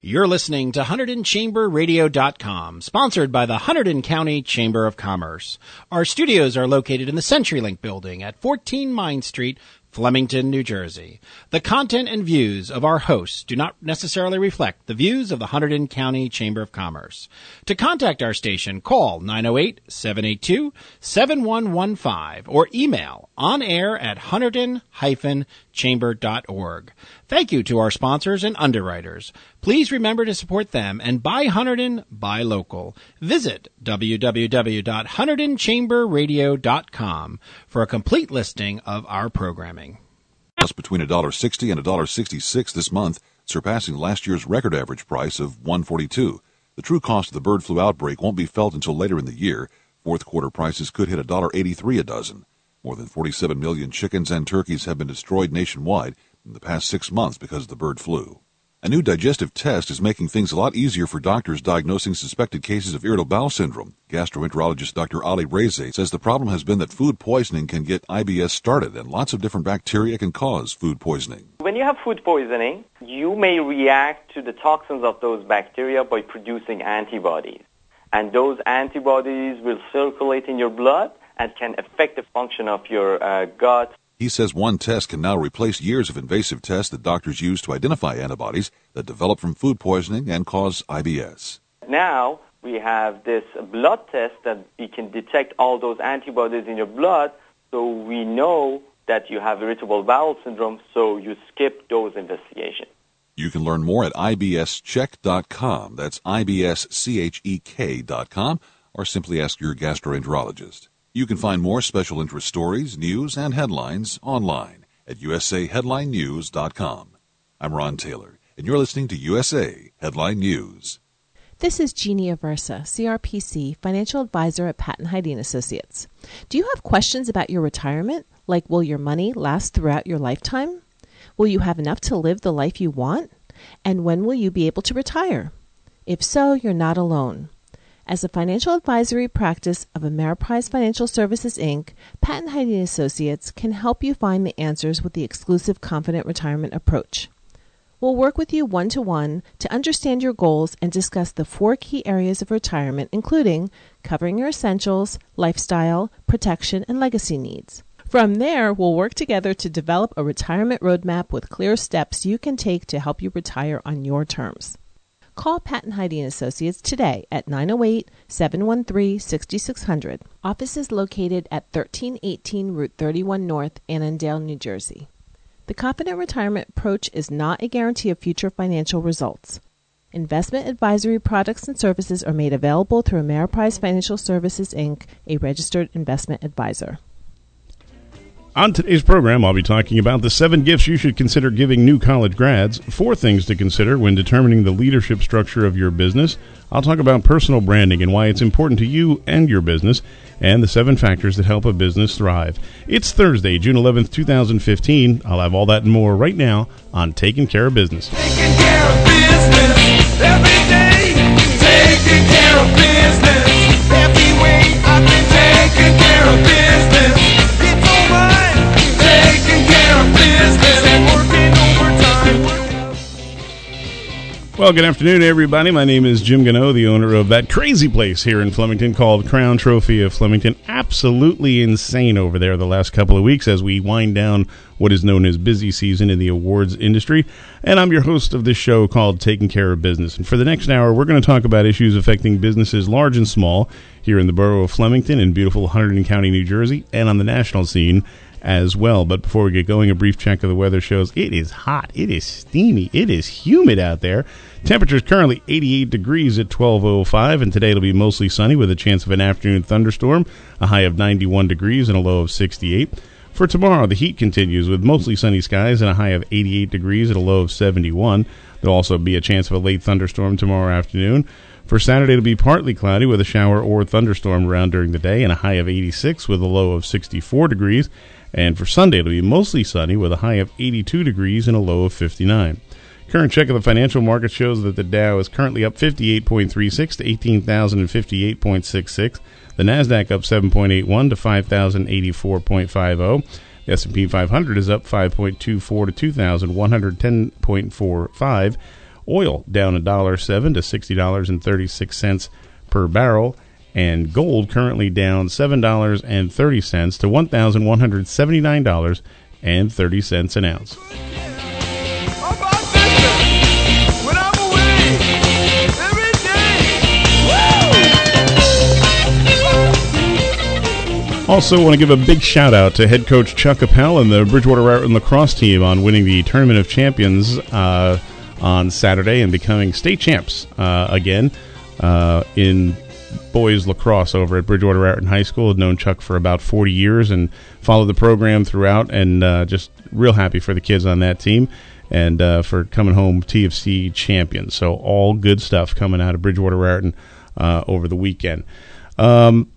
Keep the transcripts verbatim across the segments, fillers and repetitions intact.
You're listening to Hunterdon Chamber Radio dot com, sponsored by the Hunterdon County Chamber of Commerce. Our studios are located in the CenturyLink building at fourteen Mine Street, Flemington, New Jersey. The content and views of our hosts do not necessarily reflect the views of the Hunterdon County Chamber of Commerce. To contact our station, call nine oh eight, seven eight two, seven one one five or email onair at hunterdon dash chamber dot org. Thank you to our sponsors and underwriters. Please remember to support them and buy Hunterdon, buy local. Visit w w w dot hunterdon chamber radio dot com for a complete listing of our programming. Between one dollar sixty and one dollar sixty-six this month, surpassing last year's record average price of one dollar forty-two. The true cost of the bird flu outbreak won't be felt until later in the year. Fourth quarter prices could hit one dollar eighty-three a dozen. More than forty-seven million chickens and turkeys have been destroyed nationwide in the past six months because of the bird flu. A new digestive test is making things a lot easier for doctors diagnosing suspected cases of irritable bowel syndrome. Gastroenterologist Doctor Ali Reze says the problem has been that food poisoning can get I B S started, and lots of different bacteria can cause food poisoning. When you have food poisoning, you may react to the toxins of those bacteria by producing antibodies. And those antibodies will circulate in your blood and can affect the function of your uh, gut. He says one test can now replace years of invasive tests that doctors use to identify antibodies that develop from food poisoning and cause I B S. Now we have this blood test that we can detect all those antibodies in your blood, so we know that you have irritable bowel syndrome, so you skip those investigations. You can learn more at I B S check dot com. That's I B S check dot com, or simply ask your gastroenterologist. You can find more special interest stories, news, and headlines online at U S A headline news dot com. I'm Ron Taylor, and you're listening to U S A Headline News. This is Jeannie Aversa, C R P C, Financial Advisor at Patton Hyde Associates. Do you have questions about your retirement, like will your money last throughout your lifetime? Will you have enough to live the life you want? And when will you be able to retire? If so, you're not alone. As a financial advisory practice of Ameriprise Financial Services, Incorporated, Patton Hyde Associates can help you find the answers with the exclusive Confident Retirement approach. We'll work with you one-to-one to understand your goals and discuss the four key areas of retirement, including covering your essentials, lifestyle, protection, and legacy needs. From there, we'll work together to develop a retirement roadmap with clear steps you can take to help you retire on your terms. Call Patton Hyde Associates today at nine oh eight, seven one three, six six zero zero. Office is located at thirteen eighteen Route thirty-one North, Annandale, New Jersey. The Confident Retirement approach is not a guarantee of future financial results. Investment advisory products and services are made available through Ameriprise Financial Services, Incorporated, a registered investment advisor. On today's program, I'll be talking about the seven gifts you should consider giving new college grads, four things to consider when determining the leadership structure of your business. I'll talk about personal branding and why it's important to you and your business, and the seven factors that help a business thrive. It's Thursday, June eleventh, twenty fifteen. I'll have all that and more right now on Taking Care of Business. Taking care of business every day. Taking care of business every way. I've been taking care of business. Well, good afternoon, everybody. My name is Jim Gano, the owner of that crazy place here in Flemington called Crown Trophy of Flemington. Absolutely insane over there the last couple of weeks as we wind down what is known as busy season in the awards industry. And I'm your host of this show called Taking Care of Business. And for the next hour, we're going to talk about issues affecting businesses large and small here in the borough of Flemington in beautiful Hunterdon County, New Jersey, and on the national scene as well. But before we get going, a brief check of the weather shows it is hot, it is steamy, it is humid out there. Temperature is currently eighty-eight degrees at twelve oh five, and today it'll be mostly sunny with a chance of an afternoon thunderstorm, a high of ninety-one degrees and a low of sixty-eight. For tomorrow, the heat continues with mostly sunny skies and a high of eighty-eight degrees and a low of seventy-one. There'll also be a chance of a late thunderstorm tomorrow afternoon. For Saturday, it'll be partly cloudy with a shower or thunderstorm around during the day and a high of eighty-six with a low of sixty-four degrees. And for Sunday, it'll be mostly sunny with a high of eighty-two degrees and a low of fifty-nine. Current check of the financial market shows that the Dow is currently up fifty-eight point three six to eighteen thousand fifty-eight point six six. The NASDAQ up seven point eight one to five thousand eighty-four point five zero. The S and P five hundred is up five point two four to two thousand one hundred ten point four five. Oil down one dollar and seven cents to sixty dollars and thirty-six cents per barrel. And gold currently down seven dollars and thirty cents to one thousand one hundred seventy-nine dollars and thirty cents an ounce. How about business? When I'm away, every day. Woo! Also want to give a big shout out to head coach Chuck Appel and the Bridgewater Raritan lacrosse team on winning the Tournament of Champions uh, on Saturday and becoming state champs uh, again uh, in boys lacrosse over at Bridgewater Raritan High School. I've known Chuck for about forty years and followed the program throughout, and uh, just real happy for the kids on that team and uh, for coming home T F C champions. So all good stuff coming out of Bridgewater Raritan uh, over the weekend. Um,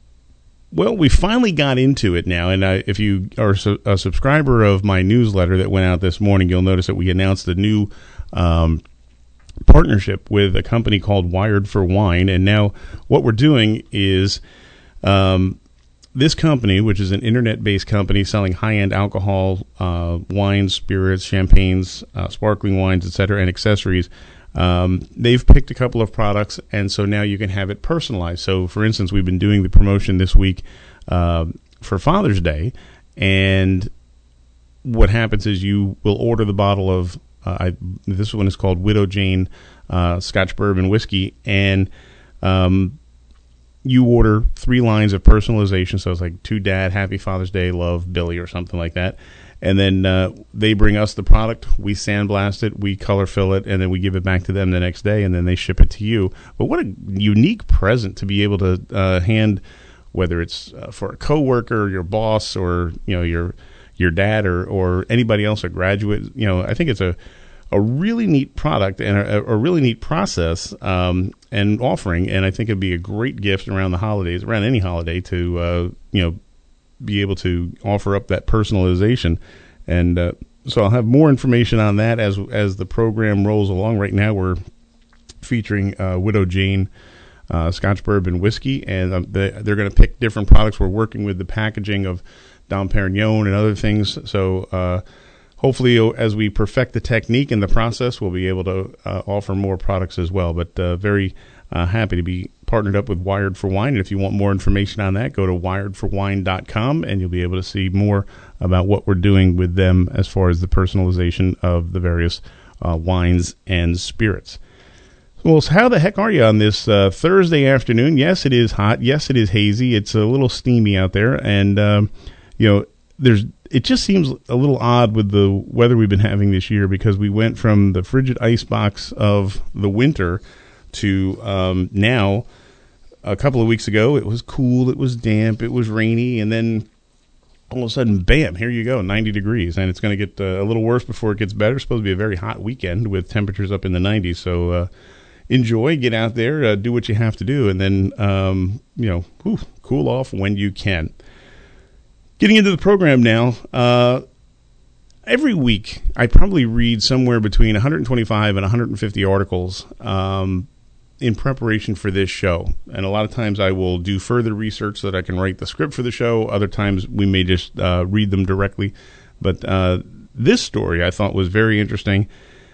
well, we finally got into it now, and uh, if you are su- a subscriber of my newsletter that went out this morning, you'll notice that we announced a new um partnership with a company called Wired for Wine. And now what we're doing is um, this company, which is an internet-based company selling high-end alcohol, uh, wines, spirits, champagnes, uh, sparkling wines, et cetera, and accessories, um, they've picked a couple of products, and so now you can have it personalized. So, for instance, we've been doing the promotion this week uh, for Father's Day, and what happens is you will order the bottle of Uh, I, this one is called Widow Jane uh, Scotch Bourbon Whiskey, and um, you order three lines of personalization. So it's like to Dad, Happy Father's Day, Love, Billy, or something like that. And then uh, they bring us the product, we sandblast it, we color fill it, and then we give it back to them the next day, and then they ship it to you. But what a unique present to be able to uh, hand, whether it's uh, for a coworker, your boss, or you know your your dad or, or anybody else, a graduate. You know, I think it's a, a really neat product and a, a really neat process um, and offering, and I think it'd be a great gift around the holidays, around any holiday, to uh, you know be able to offer up that personalization. And uh, so I'll have more information on that as as the program rolls along. Right now we're featuring uh, Widow Jane uh, Scotch Bourbon Whiskey, and um, they, they're going to pick different products. We're working with the packaging of Dom Perignon and other things. So uh, hopefully as we perfect the technique and the process, we'll be able to uh, offer more products as well. But uh, very uh, happy to be partnered up with Wired for Wine. And if you want more information on that, go to wired for wine dot com, and you'll be able to see more about what we're doing with them as far as the personalization of the various uh, wines and spirits. Well, so how the heck are you on this uh, Thursday afternoon? Yes, it is hot. Yes, it is hazy. It's a little steamy out there, and um, you know, there's. It just seems a little odd with the weather we've been having this year, because we went from the frigid icebox of the winter to um, now. A couple of weeks ago, it was cool, it was damp, it was rainy, and then all of a sudden, bam, here you go, ninety degrees, and it's going to get uh, a little worse before it gets better. It's supposed to be a very hot weekend with temperatures up in the nineties, so uh, enjoy, get out there, uh, do what you have to do, and then, um, you know, whew, cool off when you can. Getting into the program now, uh, every week I probably read somewhere between one hundred twenty-five and one hundred fifty articles um, in preparation for this show. And a lot of times I will do further research so that I can write the script for the show. Other times we may just uh, read them directly. But uh, this story I thought was very interesting,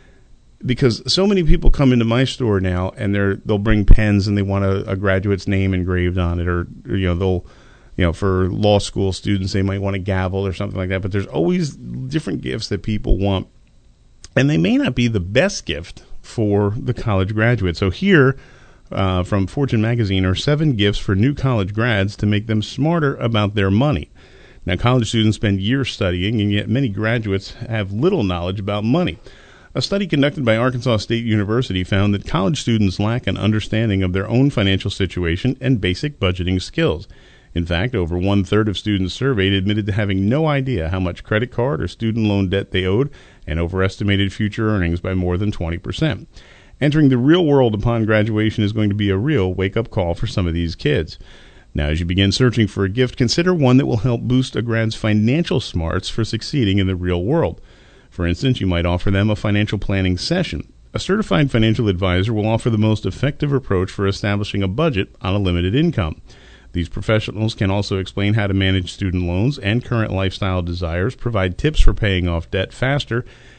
because so many people come into my store now and they're they'll bring pens and they want a, a graduate's name engraved on it, or, or you know they'll. You know, for law school students, they might want a gavel or something like that. But there's always different gifts that people want, and they may not be the best gift for the college graduate. So here, uh, from Fortune Magazine, are seven gifts for new college grads to make them smarter about their money. Now, college students spend years studying, and yet many graduates have little knowledge about money. A study conducted by Arkansas State University found that college students lack an understanding of their own financial situation and basic budgeting skills. In fact, over one-third of students surveyed admitted to having no idea how much credit card or student loan debt they owed, and overestimated future earnings by more than twenty percent. Entering the real world upon graduation is going to be a real wake-up call for some of these kids. Now, as you begin searching for a gift, consider one that will help boost a grad's financial smarts for succeeding in the real world. For instance, you might offer them a financial planning session. A certified financial advisor will offer the most effective approach for establishing a budget on a limited income. These professionals can also explain how to manage student loans and current lifestyle desires, provide tips for paying off debt faster,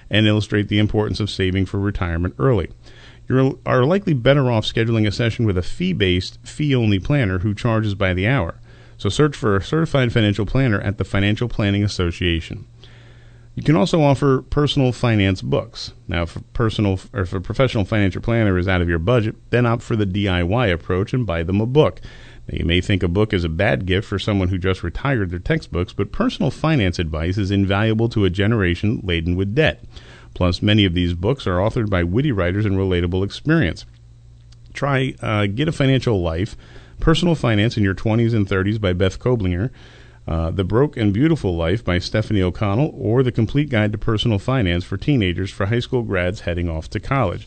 and illustrate the importance of saving for retirement early. You are likely better off scheduling a session with a fee-based, fee-only planner who charges by the hour. So search for a certified financial planner at the Financial Planning Association. You can also offer personal finance books. Now, if a personal or if a professional financial planner is out of your budget, then opt for the D I Y approach and buy them a book. Now, you may think a book is a bad gift for someone who just retired their textbooks, but personal finance advice is invaluable to a generation laden with debt. Plus, many of these books are authored by witty writers and relatable experience. Try uh, Get a Financial Life, Personal Finance in Your twenties and thirties by Beth Koblinger, uh, The Broke and Beautiful Life by Stephanie O'Connell, or The Complete Guide to Personal Finance for Teenagers for high school grads heading off to college.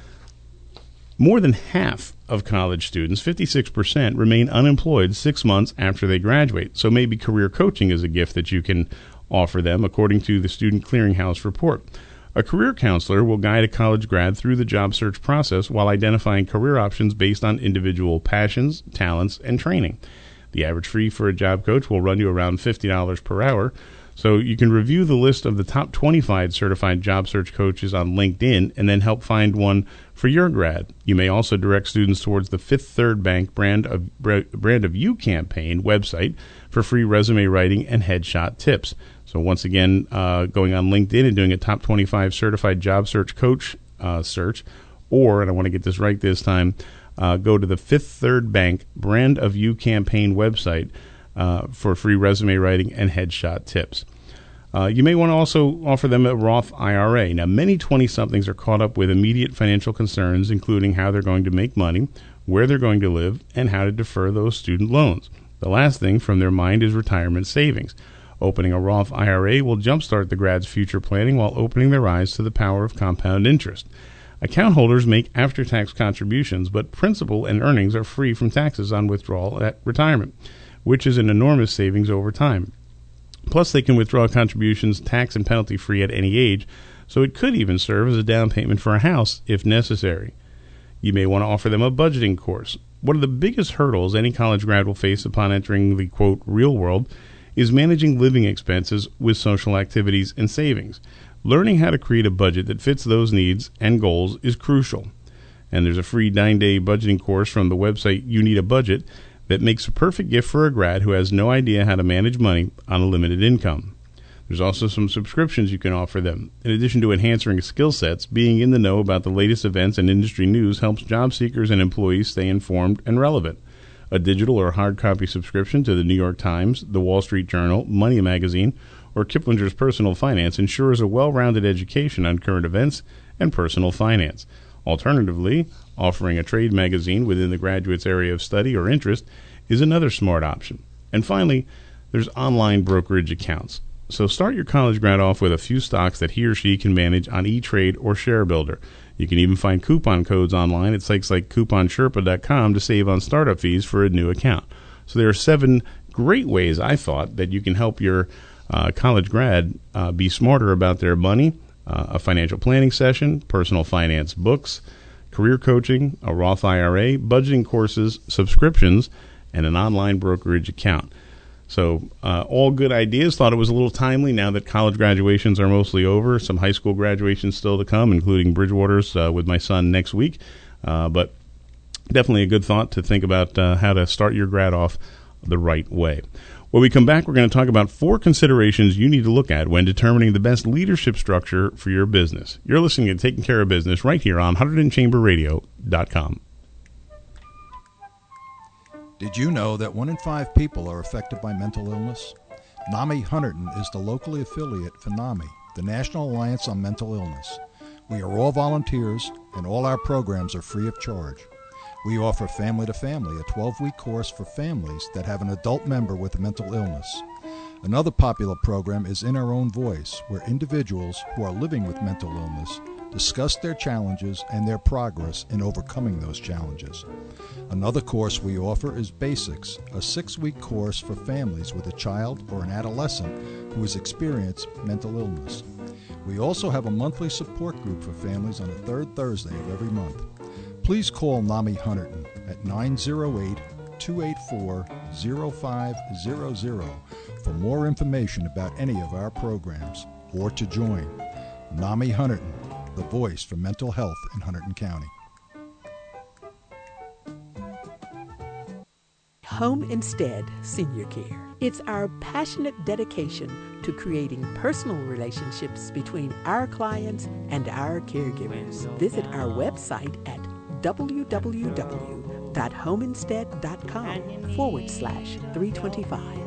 More than half of college students, fifty-six percent, remain unemployed six months after they graduate. So maybe career coaching is a gift that you can offer them, according to the Student Clearinghouse report. A career counselor will guide a college grad through the job search process while identifying career options based on individual passions, talents, and training. The average fee for a job coach will run you around fifty dollars per hour. So you can review the list of the top twenty-five certified job search coaches on LinkedIn and then help find one for your grad. You may also direct students towards the Fifth Third Bank brand of brand of you campaign website for free resume writing and headshot tips. So once again, uh, going on LinkedIn and doing a top twenty-five certified job search coach uh, search, or, and I want to get this right this time, uh, go to the Fifth Third Bank brand of you campaign website uh, for free resume writing and headshot tips. Uh, you may want to also offer them a Roth I R A. Now, many twenty-somethings are caught up with immediate financial concerns, including how they're going to make money, where they're going to live, and how to defer those student loans. The last thing from their mind is retirement savings. Opening a Roth I R A will jumpstart the grad's future planning while opening their eyes to the power of compound interest. Account holders make after-tax contributions, but principal and earnings are free from taxes on withdrawal at retirement, which is an enormous savings over time. Plus, they can withdraw contributions tax and penalty-free at any age, so it could even serve as a down payment for a house if necessary. You may want to offer them a budgeting course. One of the biggest hurdles any college grad will face upon entering the, quote, real world is managing living expenses with social activities and savings. Learning how to create a budget that fits those needs and goals is crucial. And there's a free nine-day budgeting course from the website You Need a Budget that makes a perfect gift for a grad who has no idea how to manage money on a limited income. There's also some subscriptions you can offer them. In addition to enhancing skill sets, being in the know about the latest events and industry news helps job seekers and employees stay informed and relevant. A digital or hard copy subscription to the New York Times, the Wall Street Journal, Money Magazine, or Kiplinger's Personal Finance ensures a well-rounded education on current events and personal finance. Alternatively, offering a trade magazine within the graduate's area of study or interest is another smart option. And finally, there's online brokerage accounts. So start your college grad off with a few stocks that he or she can manage on E-Trade or ShareBuilder. You can even find coupon codes online at sites like coupon sherpa dot com to save on startup fees for a new account. So there are seven great ways, I thought, that you can help your uh, college grad uh, be smarter about their money. Uh, a financial planning session, personal finance books, career coaching, a Roth I R A, budgeting courses, subscriptions, and an online brokerage account. So uh, all good ideas. Thought it was a little timely now that college graduations are mostly over. Some high school graduations still to come, including Bridgewater's uh, with my son next week. Uh, but definitely a good thought to think about uh, how to start your grad off the right way. When we come back, we're going to talk about four considerations you need to look at when determining the best leadership structure for your business. You're listening to Taking Care of Business right here on Hunterdon Chamber Radio dot com. Did you know that one in five people are affected by mental illness? NAMI Hunterdon is the locally affiliate for NAMI, the National Alliance on Mental Illness. We are all volunteers, and all our programs are free of charge. We offer Family to Family, a twelve-week course for families that have an adult member with a mental illness. Another popular program is In Our Own Voice, where individuals who are living with mental illness discuss their challenges and their progress in overcoming those challenges. Another course we offer is Basics, a six-week course for families with a child or an adolescent who has experienced mental illness. We also have a monthly support group for families on the third Thursday of every month. Please call NAMI Hunterdon at nine oh eight, two eight four, oh five hundred for more information about any of our programs or to join. NAMI Hunterdon, the voice for mental health in Hunterdon County. Home Instead Senior Care. It's our passionate dedication to creating personal relationships between our clients and our caregivers. Visit our website at www.homeinstead.com forward slash 325.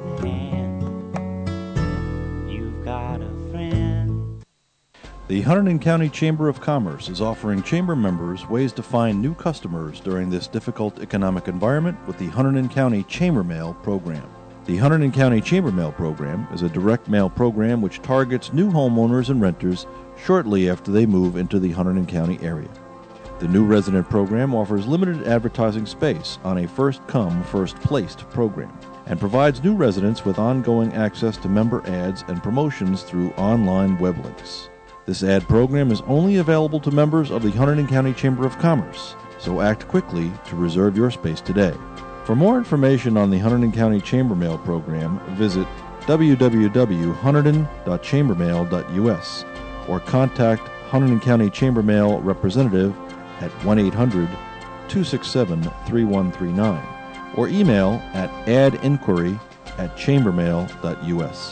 You've got a friend. The Hunterdon County Chamber of Commerce is offering chamber members ways to find new customers during this difficult economic environment with the Hunterdon County Chamber Mail program. The Hunterdon County Chamber Mail program is a direct mail program which targets new homeowners and renters shortly after they move into the Hunterdon County area. The new resident program offers limited advertising space on a first-come, first-placed program and provides new residents with ongoing access to member ads and promotions through online web links. This ad program is only available to members of the Hunterdon County Chamber of Commerce, so act quickly to reserve your space today. For more information on the Hunterdon County Chamber Mail program, visit w w w dot hunterdon dot chambermail dot u s or contact Hunterdon County Chamber Mail representative at one eight hundred two six seven three one three nine or email at adinquiry at chambermail dot u s.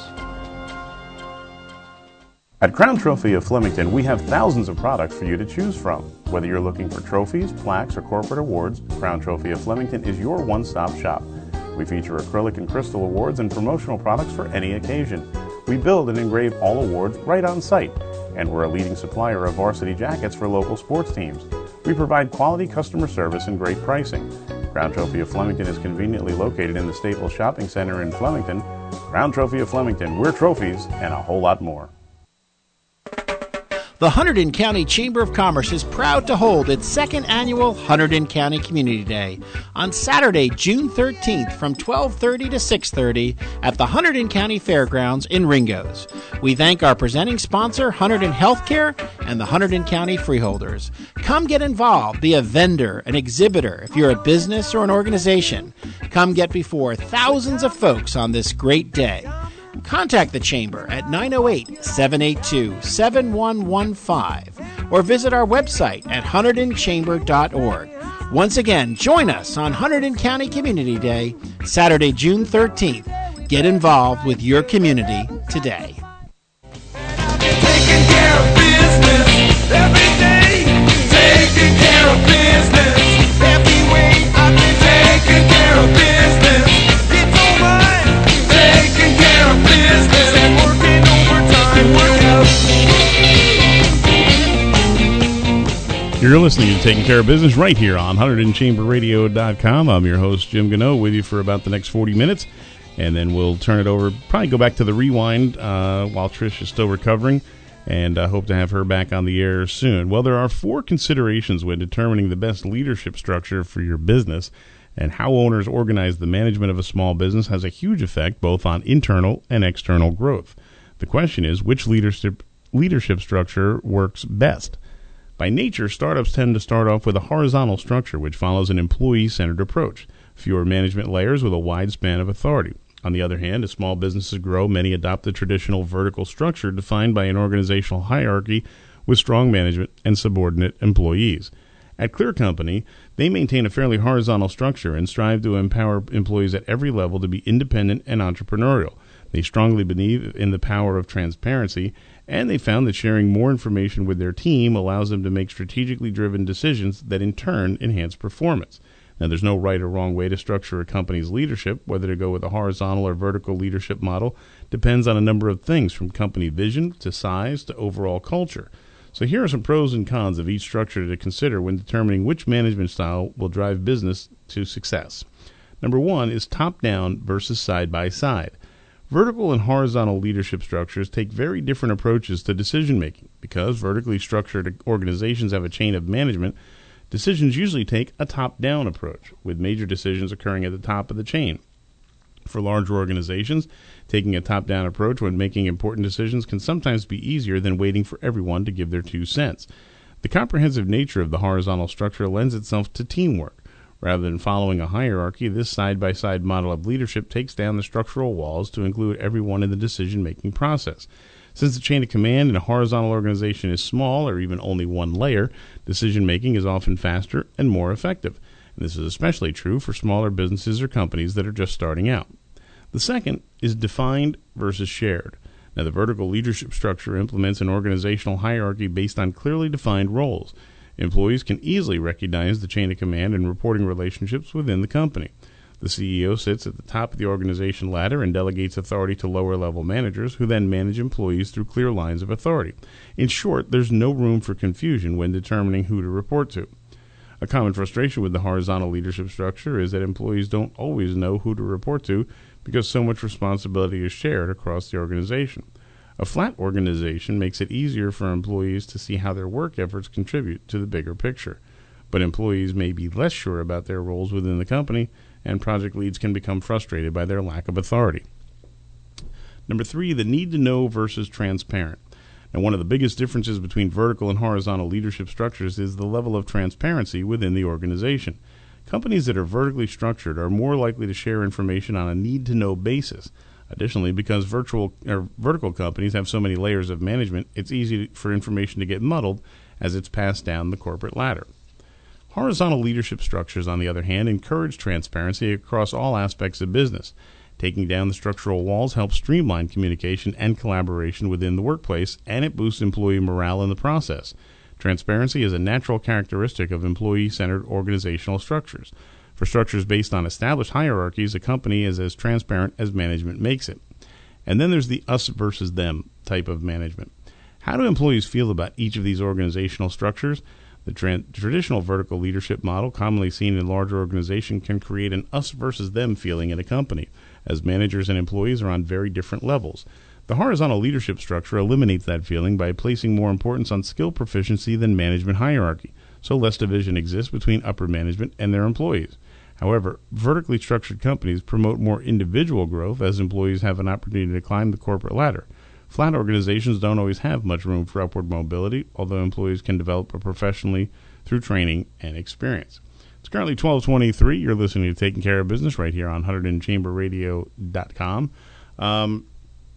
At Crown Trophy of Flemington, we have thousands of products for you to choose from. Whether you're looking for trophies, plaques, or corporate awards, Crown Trophy of Flemington is your one-stop shop. We feature acrylic and crystal awards and promotional products for any occasion. We build and engrave all awards right on site, and we're a leading supplier of varsity jackets for local sports teams. We provide quality customer service and great pricing. Crown Trophy of Flemington is conveniently located in the Staples Shopping Center in Flemington. Crown Trophy of Flemington, we're trophies and a whole lot more. The Hunterdon County Chamber of Commerce is proud to hold its second annual Hunterdon County Community Day on Saturday, June thirteenth from twelve thirty to six thirty at the Hunterdon County Fairgrounds in Ringgoes. We thank our presenting sponsor, Hunterdon Healthcare, and the Hunterdon County Freeholders. Come get involved, be a vendor, an exhibitor, if you're a business or an organization. Come get before thousands of folks on this great day. Contact the Chamber at nine oh eight, seven eight two, seven one one five or visit our website at hunterdon chamber dot org. Once again, join us on Hunterdon County Community Day, Saturday, June thirteenth. Get involved with your community today. Taking care of business every day. Taking care of business every way. I've been taking care of business. It's all right. Taking care of business and working overtime. Work out. You're listening to Taking Care of Business right here on hunterdon chamber radio dot com. I'm your host, Jim Gano, with you for about the next forty minutes. And then we'll turn it over, probably go back to the rewind uh, while Trish is still recovering, and I uh, hope to have her back on the air soon. Well, there are four considerations when determining the best leadership structure for your business, and how owners organize the management of a small business has a huge effect both on internal and external growth. The question is, which leadership leadership structure works best? By nature, startups tend to start off with a horizontal structure, which follows an employee-centered approach, fewer management layers with a wide span of authority. On the other hand, as small businesses grow, many adopt the traditional vertical structure defined by an organizational hierarchy with strong management and subordinate employees. At Clear Company, they maintain a fairly horizontal structure and strive to empower employees at every level to be independent and entrepreneurial. They strongly believe in the power of transparency, and they found that sharing more information with their team allows them to make strategically driven decisions that in turn enhance performance. Now, there's no right or wrong way to structure a company's leadership. Whether to go with a horizontal or vertical leadership model depends on a number of things, from company vision to size to overall culture. So here are some pros and cons of each structure to consider when determining which management style will drive business to success. Number one is top-down versus side-by-side. Vertical and horizontal leadership structures take very different approaches to decision-making. Because vertically structured organizations have a chain of management, decisions usually take a top-down approach, with major decisions occurring at the top of the chain. For larger organizations, taking a top-down approach when making important decisions can sometimes be easier than waiting for everyone to give their two cents. The comprehensive nature of the horizontal structure lends itself to teamwork. Rather than following a hierarchy, this side-by-side model of leadership takes down the structural walls to include everyone in the decision-making process. Since the chain of command in a horizontal organization is small or even only one layer, decision-making is often faster and more effective. And this is especially true for smaller businesses or companies that are just starting out. The second is defined versus shared. Now, the vertical leadership structure implements an organizational hierarchy based on clearly defined roles. Employees can easily recognize the chain of command and reporting relationships within the company. The C E O sits at the top of the organization ladder and delegates authority to lower-level managers who then manage employees through clear lines of authority. In short, there's no room for confusion when determining who to report to. A common frustration with the horizontal leadership structure is that employees don't always know who to report to because so much responsibility is shared across the organization. A flat organization makes it easier for employees to see how their work efforts contribute to the bigger picture. But employees may be less sure about their roles within the company, and project leads can become frustrated by their lack of authority. Number three, the need to know versus transparent. Now, one of the biggest differences between vertical and horizontal leadership structures is the level of transparency within the organization. Companies that are vertically structured are more likely to share information on a need-to-know basis. Additionally, because virtual or vertical companies have so many layers of management, it's easy for information to get muddled as it's passed down the corporate ladder. Horizontal leadership structures, on the other hand, encourage transparency across all aspects of business. Taking down the structural walls helps streamline communication and collaboration within the workplace, and it boosts employee morale in the process. Transparency is a natural characteristic of employee-centered organizational structures. For structures based on established hierarchies, a company is as transparent as management makes it. And then there's the us versus them type of management. How do employees feel about each of these organizational structures? The tra- traditional vertical leadership model, commonly seen in larger organizations, can create an us versus them feeling in a company, as managers and employees are on very different levels. The horizontal leadership structure eliminates that feeling by placing more importance on skill proficiency than management hierarchy, so less division exists between upper management and their employees. However, vertically structured companies promote more individual growth as employees have an opportunity to climb the corporate ladder. Flat organizations don't always have much room for upward mobility, although employees can develop professionally through training and experience. It's currently twelve twenty-three. You're listening to Taking Care of Business right here on Hunterdon Chamber Radio dot com. Um,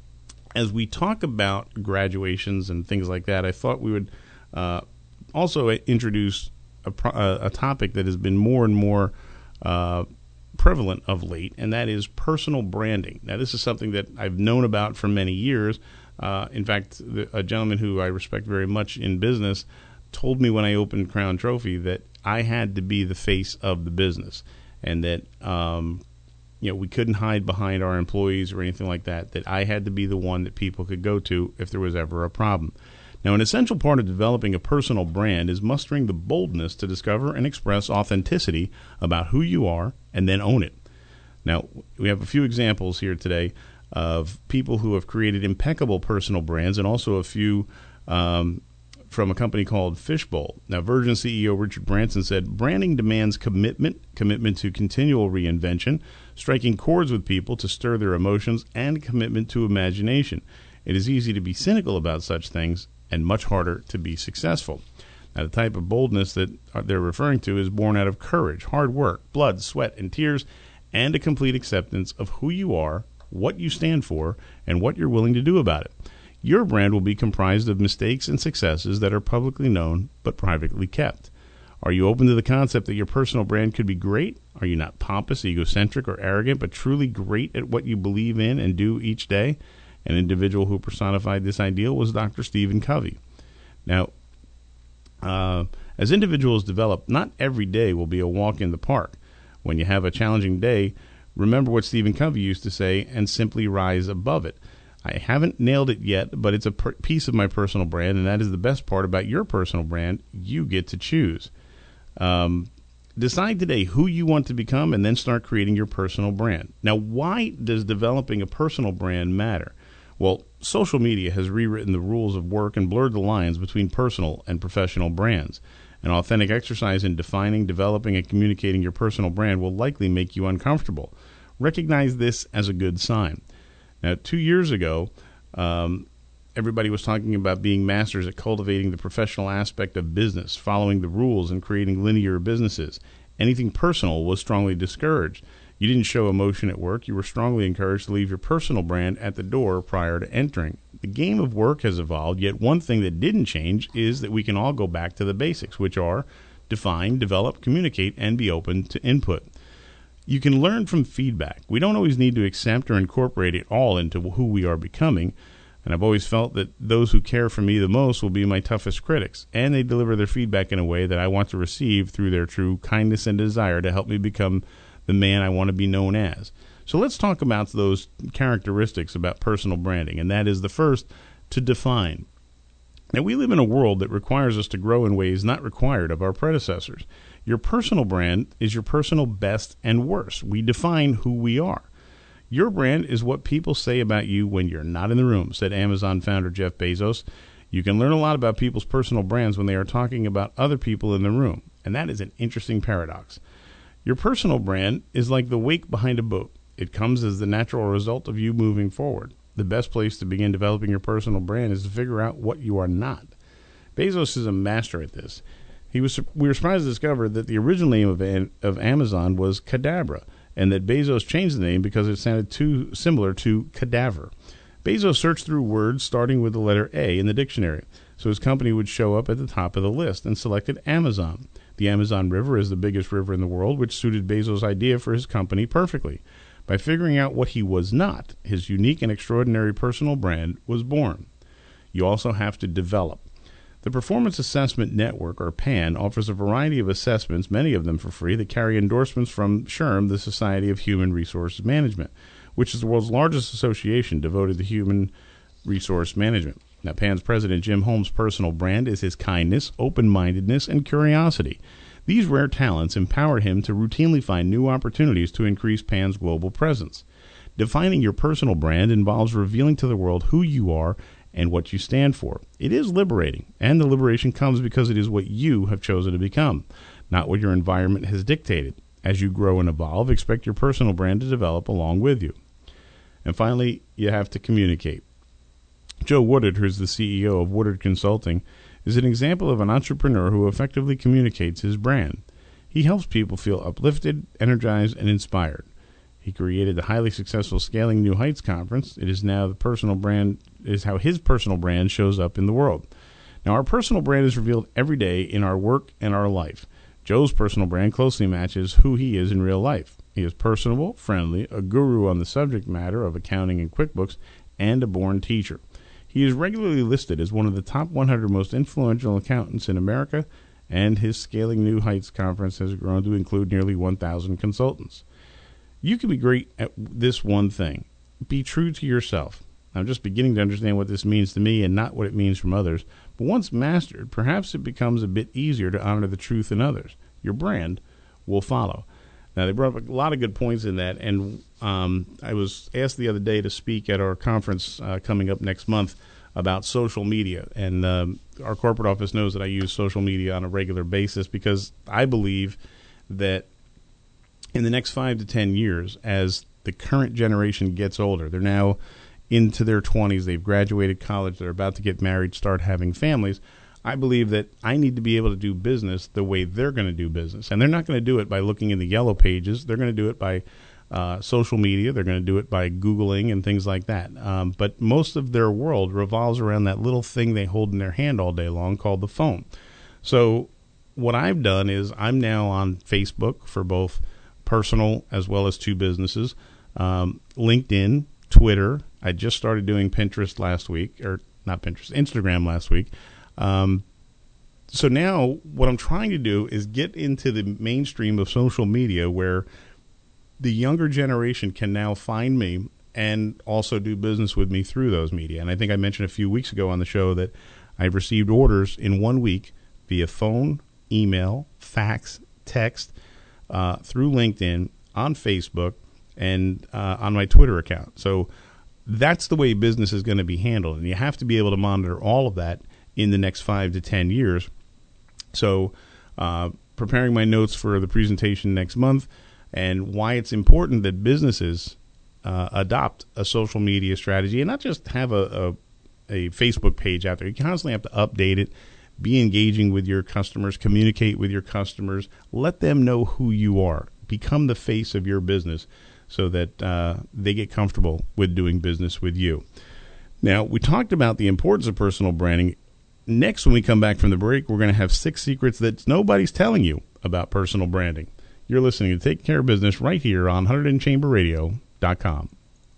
as we talk about graduations and things like that, I thought we would uh, also introduce a, pro- a topic that has been more and more uh, prevalent of late, and that is personal branding. Now, this is something that I've known about for many years. Uh, in fact, the, a gentleman who I respect very much in business told me when I opened Crown Trophy that I had to be the face of the business, and that um, you know we couldn't hide behind our employees or anything like that, that I had to be the one that people could go to if there was ever a problem. Now, an essential part of developing a personal brand is mustering the boldness to discover and express authenticity about who you are and then own it. Now, we have a few examples here today of people who have created impeccable personal brands, and also a few um, from a company called Fishbowl. Now, Virgin C E O Richard Branson said, "Branding demands commitment, commitment to continual reinvention, striking chords with people to stir their emotions, and commitment to imagination. It is easy to be cynical about such things and much harder to be successful." Now, the type of boldness that they're referring to is born out of courage, hard work, blood, sweat, and tears, and a complete acceptance of who you are, what you stand for, and what you're willing to do about it. Your brand will be comprised of mistakes and successes that are publicly known but privately kept. Are you open to the concept that your personal brand could be great? Are you not pompous, egocentric, or arrogant, but truly great at what you believe in and do each day? An individual who personified this ideal was Doctor Stephen Covey. Now, uh, as individuals develop, not every day will be a walk in the park. When you have a challenging day, remember what Stephen Covey used to say and simply rise above it. I haven't nailed it yet, but it's a per- piece of my personal brand, and that is the best part about your personal brand. You get to choose. Um, decide today who you want to become and then start creating your personal brand. Now, why does developing a personal brand matter? Well, social media has rewritten the rules of work and blurred the lines between personal and professional brands. An authentic exercise in defining, developing, and communicating your personal brand will likely make you uncomfortable. Recognize this as a good sign. Now, two years ago, um, everybody was talking about being masters at cultivating the professional aspect of business, following the rules, and creating linear businesses. Anything personal was strongly discouraged. You didn't show emotion at work. You were strongly encouraged to leave your personal brand at the door prior to entering. The game of work has evolved, yet one thing that didn't change is that we can all go back to the basics, which are define, develop, communicate, and be open to input. You can learn from feedback. We don't always need to accept or incorporate it all into who we are becoming, and I've always felt that those who care for me the most will be my toughest critics, and they deliver their feedback in a way that I want to receive through their true kindness and desire to help me become the man I want to be known as. So let's talk about those characteristics about personal branding, and that is the first, to define. Now, we live in a world that requires us to grow in ways not required of our predecessors. Your personal brand is your personal best and worst. We define who we are. Your brand is what people say about you when you're not in the room, said Amazon founder Jeff Bezos. You can learn a lot about people's personal brands when they are talking about other people in the room, and that is an interesting paradox. Your personal brand is like the wake behind a boat. It comes as the natural result of you moving forward. The best place to begin developing your personal brand is to figure out what you are not. Bezos is a master at this. He was. We were surprised to discover that the original name of, of Amazon was Cadabra, and that Bezos changed the name because it sounded too similar to cadaver. Bezos searched through words starting with the letter A in the dictionary, so his company would show up at the top of the list, and selected Amazon. The Amazon River is the biggest river in the world, which suited Bezos' idea for his company perfectly. By figuring out what he was not, his unique and extraordinary personal brand was born. You also have to develop. The Performance Assessment Network, or PAN, offers a variety of assessments, many of them for free, that carry endorsements from SHRM, the Society of Human Resource Management, which is the world's largest association devoted to human resource management. Now, PAN's president, Jim Holmes' personal brand is his kindness, open-mindedness, and curiosity. These rare talents empowered him to routinely find new opportunities to increase PAN's global presence. Defining your personal brand involves revealing to the world who you are and what you stand for. It is liberating, and the liberation comes because it is what you have chosen to become, not what your environment has dictated. As you grow and evolve, expect your personal brand to develop along with you. And finally, you have to communicate. Joe Woodard, who is the C E O of Woodard Consulting, is an example of an entrepreneur who effectively communicates his brand. He helps people feel uplifted, energized, and inspired. He created the highly successful Scaling New Heights conference. It is now the personal brand is how his personal brand shows up in the world. Now, our personal brand is revealed every day in our work and our life. Joe's personal brand closely matches who he is in real life. He is personable, friendly, a guru on the subject matter of accounting and QuickBooks, and a born teacher. He is regularly listed as one of the top one hundred most influential accountants in America, and his Scaling New Heights conference has grown to include nearly one thousand consultants. You can be great at this one thing. Be true to yourself. I'm just beginning to understand what this means to me and not what it means from others, but once mastered, perhaps it becomes a bit easier to honor the truth in others. Your brand will follow. Now, they brought up a lot of good points in that, and um, I was asked the other day to speak at our conference uh, coming up next month about social media, and um, our corporate office knows that I use social media on a regular basis because I believe that in the next five to ten years, as the current generation gets older, they're now into their twenties, they've graduated college, they're about to get married, start having families. I believe that I need to be able to do business the way they're going to do business. And they're not going to do it by looking in the yellow pages. They're going to do it by uh, social media. They're going to do it by Googling and things like that. Um, but most of their world revolves around that little thing they hold in their hand all day long called the phone. So what I've done is I'm now on Facebook for both personal as well as two businesses, um, LinkedIn, Twitter. I just started doing Pinterest last week, or not Pinterest, Instagram last week. Um, so now what I'm trying to do is get into the mainstream of social media where the younger generation can now find me and also do business with me through those media. And I think I mentioned a few weeks ago on the show that I've received orders in one week via phone, email, fax, text, uh, through LinkedIn, on Facebook, and uh, on my Twitter account. So that's the way business is going to be handled. And you have to be able to monitor all of that in the next five to ten years. So uh, preparing my notes for the presentation next month and why it's important that businesses uh, adopt a social media strategy and not just have a, a, a Facebook page out there. You constantly have to update it, be engaging with your customers, communicate with your customers, let them know who you are, become the face of your business so that uh, they get comfortable with doing business with you. Now, we talked about the importance of personal branding. Next, when we come back from the break, we're going to have six secrets that nobody's telling you about personal branding. You're listening to Taking Care of Business right here on one hundred chamber radio dot com.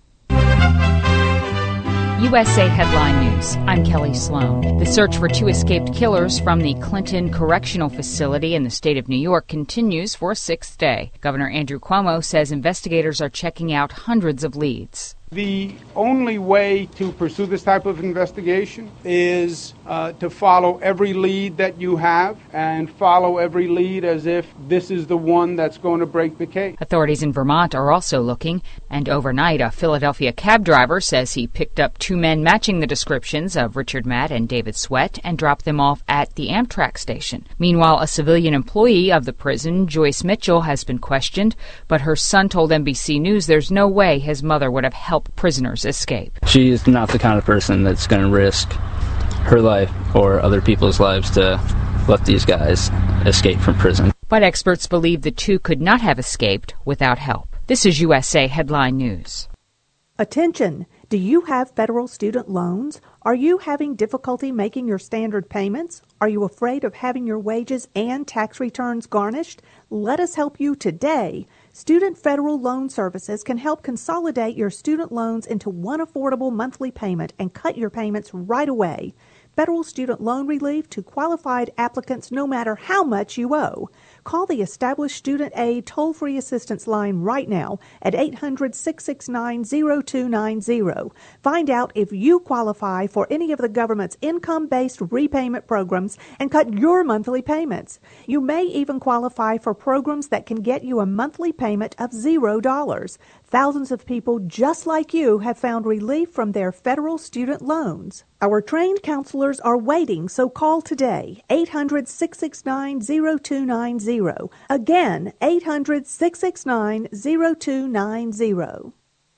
U S A Headline News. I'm Kelly Sloan. The search for two escaped killers from the Clinton Correctional Facility in the state of New York continues for a sixth day. Governor Andrew Cuomo says investigators are checking out hundreds of leads. The only way to pursue this type of investigation is uh, to follow every lead that you have and follow every lead as if this is the one that's going to break the case. Authorities in Vermont are also looking, and overnight a Philadelphia cab driver says he picked up two men matching the descriptions of Richard Matt and David Sweat and dropped them off at the Amtrak station. Meanwhile, a civilian employee of the prison, Joyce Mitchell, has been questioned, but her son told N B C News there's no way his mother would have helped prisoners escape. She is not the kind of person that's going to risk her life or other people's lives to let these guys escape from prison. But experts believe the two could not have escaped without help. This is U S A Headline News. Attention! Do you have federal student loans? Are you having difficulty making your standard payments? Are you afraid of having your wages and tax returns garnished? Let us help you today. Student Federal Loan Services can help consolidate your student loans into one affordable monthly payment and cut your payments right away. Federal student loan relief to qualified applicants no matter how much you owe. Call the Established Student Aid toll-free assistance line right now at eight hundred, six six nine, zero two nine zero. Find out if you qualify for any of the government's income-based repayment programs and cut your monthly payments. You may even qualify for programs that can get you a monthly payment of zero dollars. Thousands of people just like you have found relief from their federal student loans. Our trained counselors are waiting, so call today, eight hundred, six six nine, zero two nine zero. Again, eight hundred, six six nine, zero two nine zero.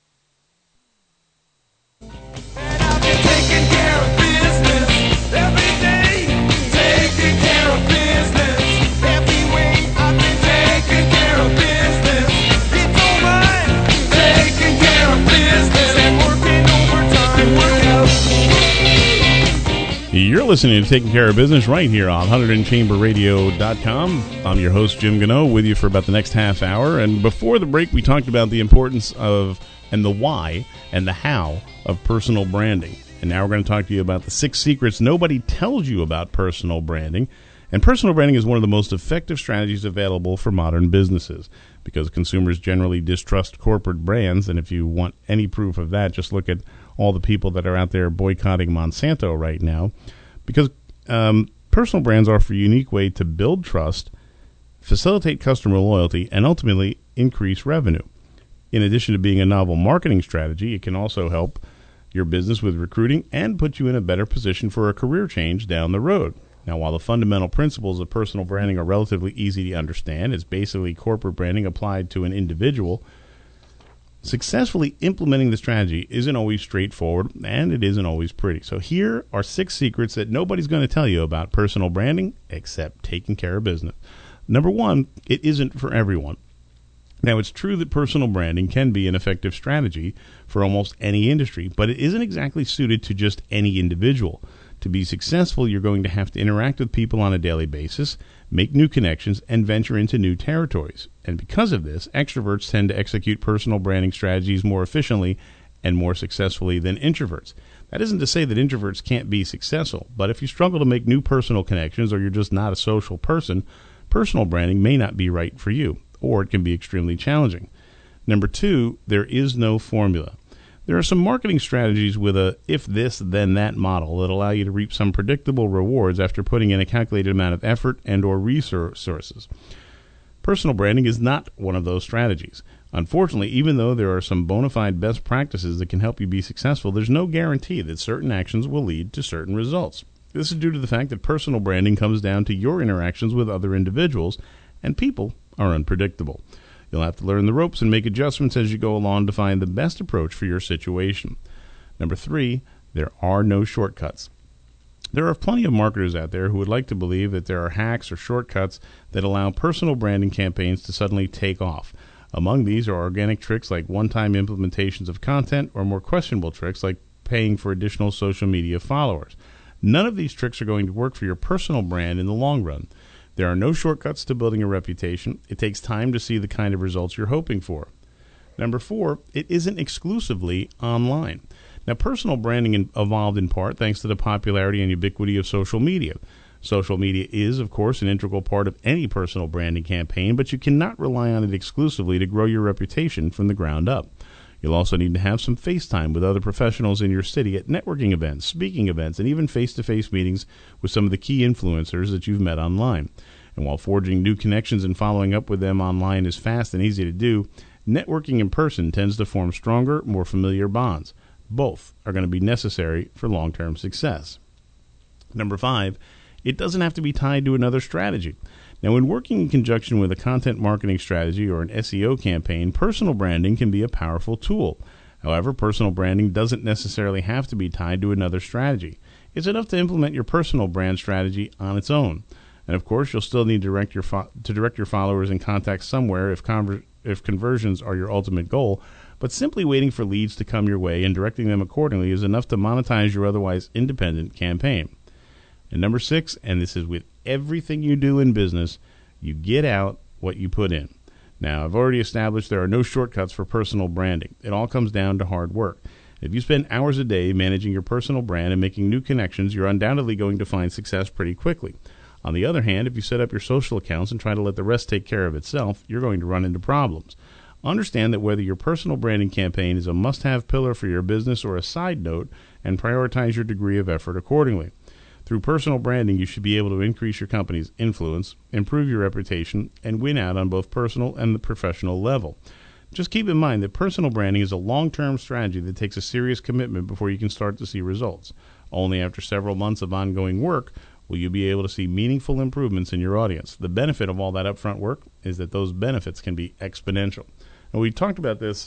And I've been taking care of business every day, taking care of business every way. I've been taking care of business. It's all right, taking care of business and working overtime. Work out. You're listening to Taking Care of Business right here on one hundred chamber radio dot com. I'm your host, Jim Gano, with you for about the next half hour. And before the break, we talked about the importance of and the why and the how of personal branding. And now we're going to talk to you about the six secrets nobody tells you about personal branding. And personal branding is one of the most effective strategies available for modern businesses because consumers generally distrust corporate brands. And if you want any proof of that, just look at all the people that are out there boycotting Monsanto right now, because um, personal brands offer a unique way to build trust, facilitate customer loyalty, and ultimately increase revenue. In addition to being a novel marketing strategy, it can also help your business with recruiting and put you in a better position for a career change down the road. Now, while the fundamental principles of personal branding are relatively easy to understand, it's basically corporate branding applied to an individual. Successfully implementing the strategy isn't always straightforward, and it isn't always pretty. So here are six secrets that nobody's going to tell you about personal branding except taking care of business. Number one, it isn't for everyone. Now, it's true that personal branding can be an effective strategy for almost any industry, but it isn't exactly suited to just any individual. To be successful, you're going to have to interact with people on a daily basis, make new connections, and venture into new territories. And because of this, extroverts tend to execute personal branding strategies more efficiently and more successfully than introverts. That isn't to say that introverts can't be successful, but if you struggle to make new personal connections or you're just not a social person, personal branding may not be right for you, or it can be extremely challenging. Number two, there is no formula. There are some marketing strategies with a if this, then that model that allow you to reap some predictable rewards after putting in a calculated amount of effort and or resources. Personal branding is not one of those strategies. Unfortunately, even though there are some bona fide best practices that can help you be successful, there's no guarantee that certain actions will lead to certain results. This is due to the fact that personal branding comes down to your interactions with other individuals, and people are unpredictable. You'll have to learn the ropes and make adjustments as you go along to find the best approach for your situation. Number three, there are no shortcuts. There are plenty of marketers out there who would like to believe that there are hacks or shortcuts that allow personal branding campaigns to suddenly take off. Among these are organic tricks like one-time implementations of content or more questionable tricks like paying for additional social media followers. None of these tricks are going to work for your personal brand in the long run. There are no shortcuts to building a reputation. It takes time to see the kind of results you're hoping for. Number four, it isn't exclusively online. Now, personal branding in, evolved in part thanks to the popularity and ubiquity of social media. Social media is, of course, an integral part of any personal branding campaign, but you cannot rely on it exclusively to grow your reputation from the ground up. You'll also need to have some face time with other professionals in your city at networking events, speaking events, and even face-to-face meetings with some of the key influencers that you've met online. And while forging new connections and following up with them online is fast and easy to do, networking in person tends to form stronger, more familiar bonds. Both are going to be necessary for long-term success. Number five, it doesn't have to be tied to another strategy. Now, when working in conjunction with a content marketing strategy or an S E O campaign, personal branding can be a powerful tool. However, personal branding doesn't necessarily have to be tied to another strategy. It's enough to implement your personal brand strategy on its own. And of course, you'll still need to direct your fo- to direct your followers and contacts somewhere if conver- if conversions are your ultimate goal. But simply waiting for leads to come your way and directing them accordingly is enough to monetize your otherwise independent campaign. And number six, and this is with everything you do in business, you get out what you put in. Now, I've already established there are no shortcuts for personal branding. It all comes down to hard work. If you spend hours a day managing your personal brand and making new connections, you're undoubtedly going to find success pretty quickly. On the other hand, if you set up your social accounts and try to let the rest take care of itself, you're going to run into problems. Understand that whether your personal branding campaign is a must-have pillar for your business or a side note, and prioritize your degree of effort accordingly. Through personal branding, you should be able to increase your company's influence, improve your reputation, and win out on both personal and the professional level. Just keep in mind that personal branding is a long-term strategy that takes a serious commitment before you can start to see results. Only after several months of ongoing work will you be able to see meaningful improvements in your audience. The benefit of all that upfront work is that those benefits can be exponential. And we talked about this.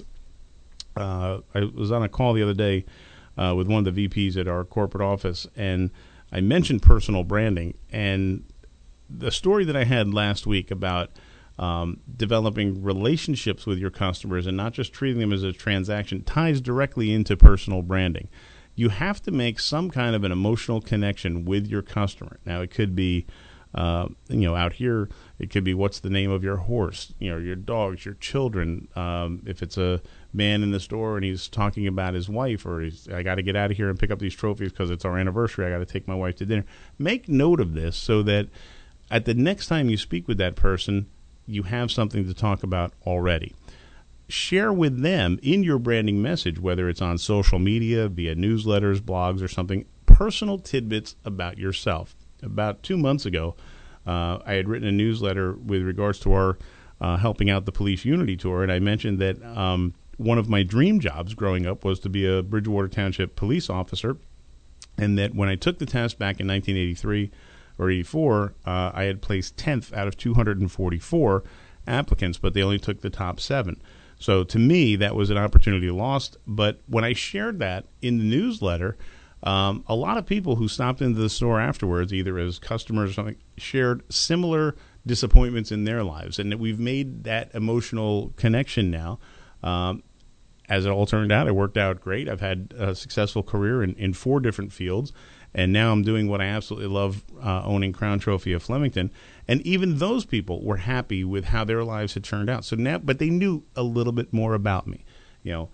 Uh, I was on a call the other day uh, with one of the V Ps at our corporate office, and I mentioned personal branding, and the story that I had last week about um, developing relationships with your customers and not just treating them as a transaction ties directly into personal branding. You have to make some kind of an emotional connection with your customer. Now, it could be, uh, you know, out here, it could be what's the name of your horse, you know, your dogs, your children. Um, if it's a man in the store and he's talking about his wife, or he's, I got to get out of here and pick up these trophies because it's our anniversary. I got to take my wife to dinner. Make note of this so that at the next time you speak with that person, you have something to talk about already. Share with them in your branding message, whether it's on social media, via newsletters, blogs, or something, personal tidbits about yourself. About two months ago, uh, I had written a newsletter with regards to our uh, helping out the police unity tour, and I mentioned that um, one of my dream jobs growing up was to be a Bridgewater Township police officer, and that when I took the test back in nineteen eighty-three or eighty-four, uh, I had placed tenth out of two hundred forty-four applicants, but they only took the top seven. So to me, that was an opportunity lost. But when I shared that in the newsletter, um, a lot of people who stopped into the store afterwards, either as customers or something, shared similar disappointments in their lives. And that we've made that emotional connection now. Um, as it all turned out, it worked out great. I've had a successful career in, in four different fields. And now I'm doing what I absolutely love, uh, owning Crown Trophy of Flemington. And even those people were happy with how their lives had turned out. So now, but they knew a little bit more about me. You know,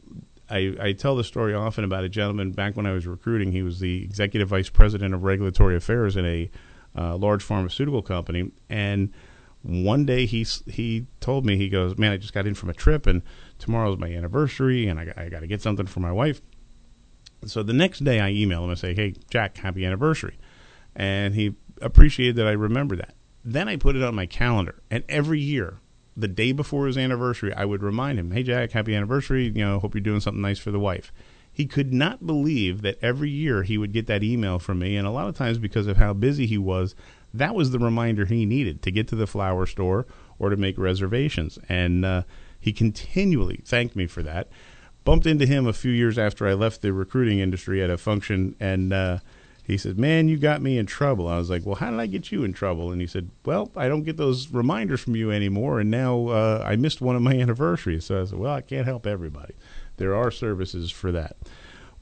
I, I tell the story often about a gentleman back when I was recruiting. He was the executive vice president of regulatory affairs in a uh, large pharmaceutical company. And one day he he told me, he goes, "Man, I just got in from a trip, and tomorrow's my anniversary, and I, I got to get something for my wife." So the next day I email him and say, "Hey, Jack, happy anniversary." And he appreciated that I remember that. Then I put it on my calendar. And every year, the day before his anniversary, I would remind him, "Hey, Jack, happy anniversary. You know, hope you're doing something nice for the wife." He could not believe that every year he would get that email from me. And a lot of times, because of how busy he was, that was the reminder he needed to get to the flower store or to make reservations. And uh, he continually thanked me for that. Bumped into him a few years after I left the recruiting industry at a function, and uh, he said, "Man, you got me in trouble." I was like, "Well, how did I get you in trouble?" And he said, "Well, I don't get those reminders from you anymore, and now uh, I missed one of my anniversaries." So I said, "Well, I can't help everybody. There are services for that."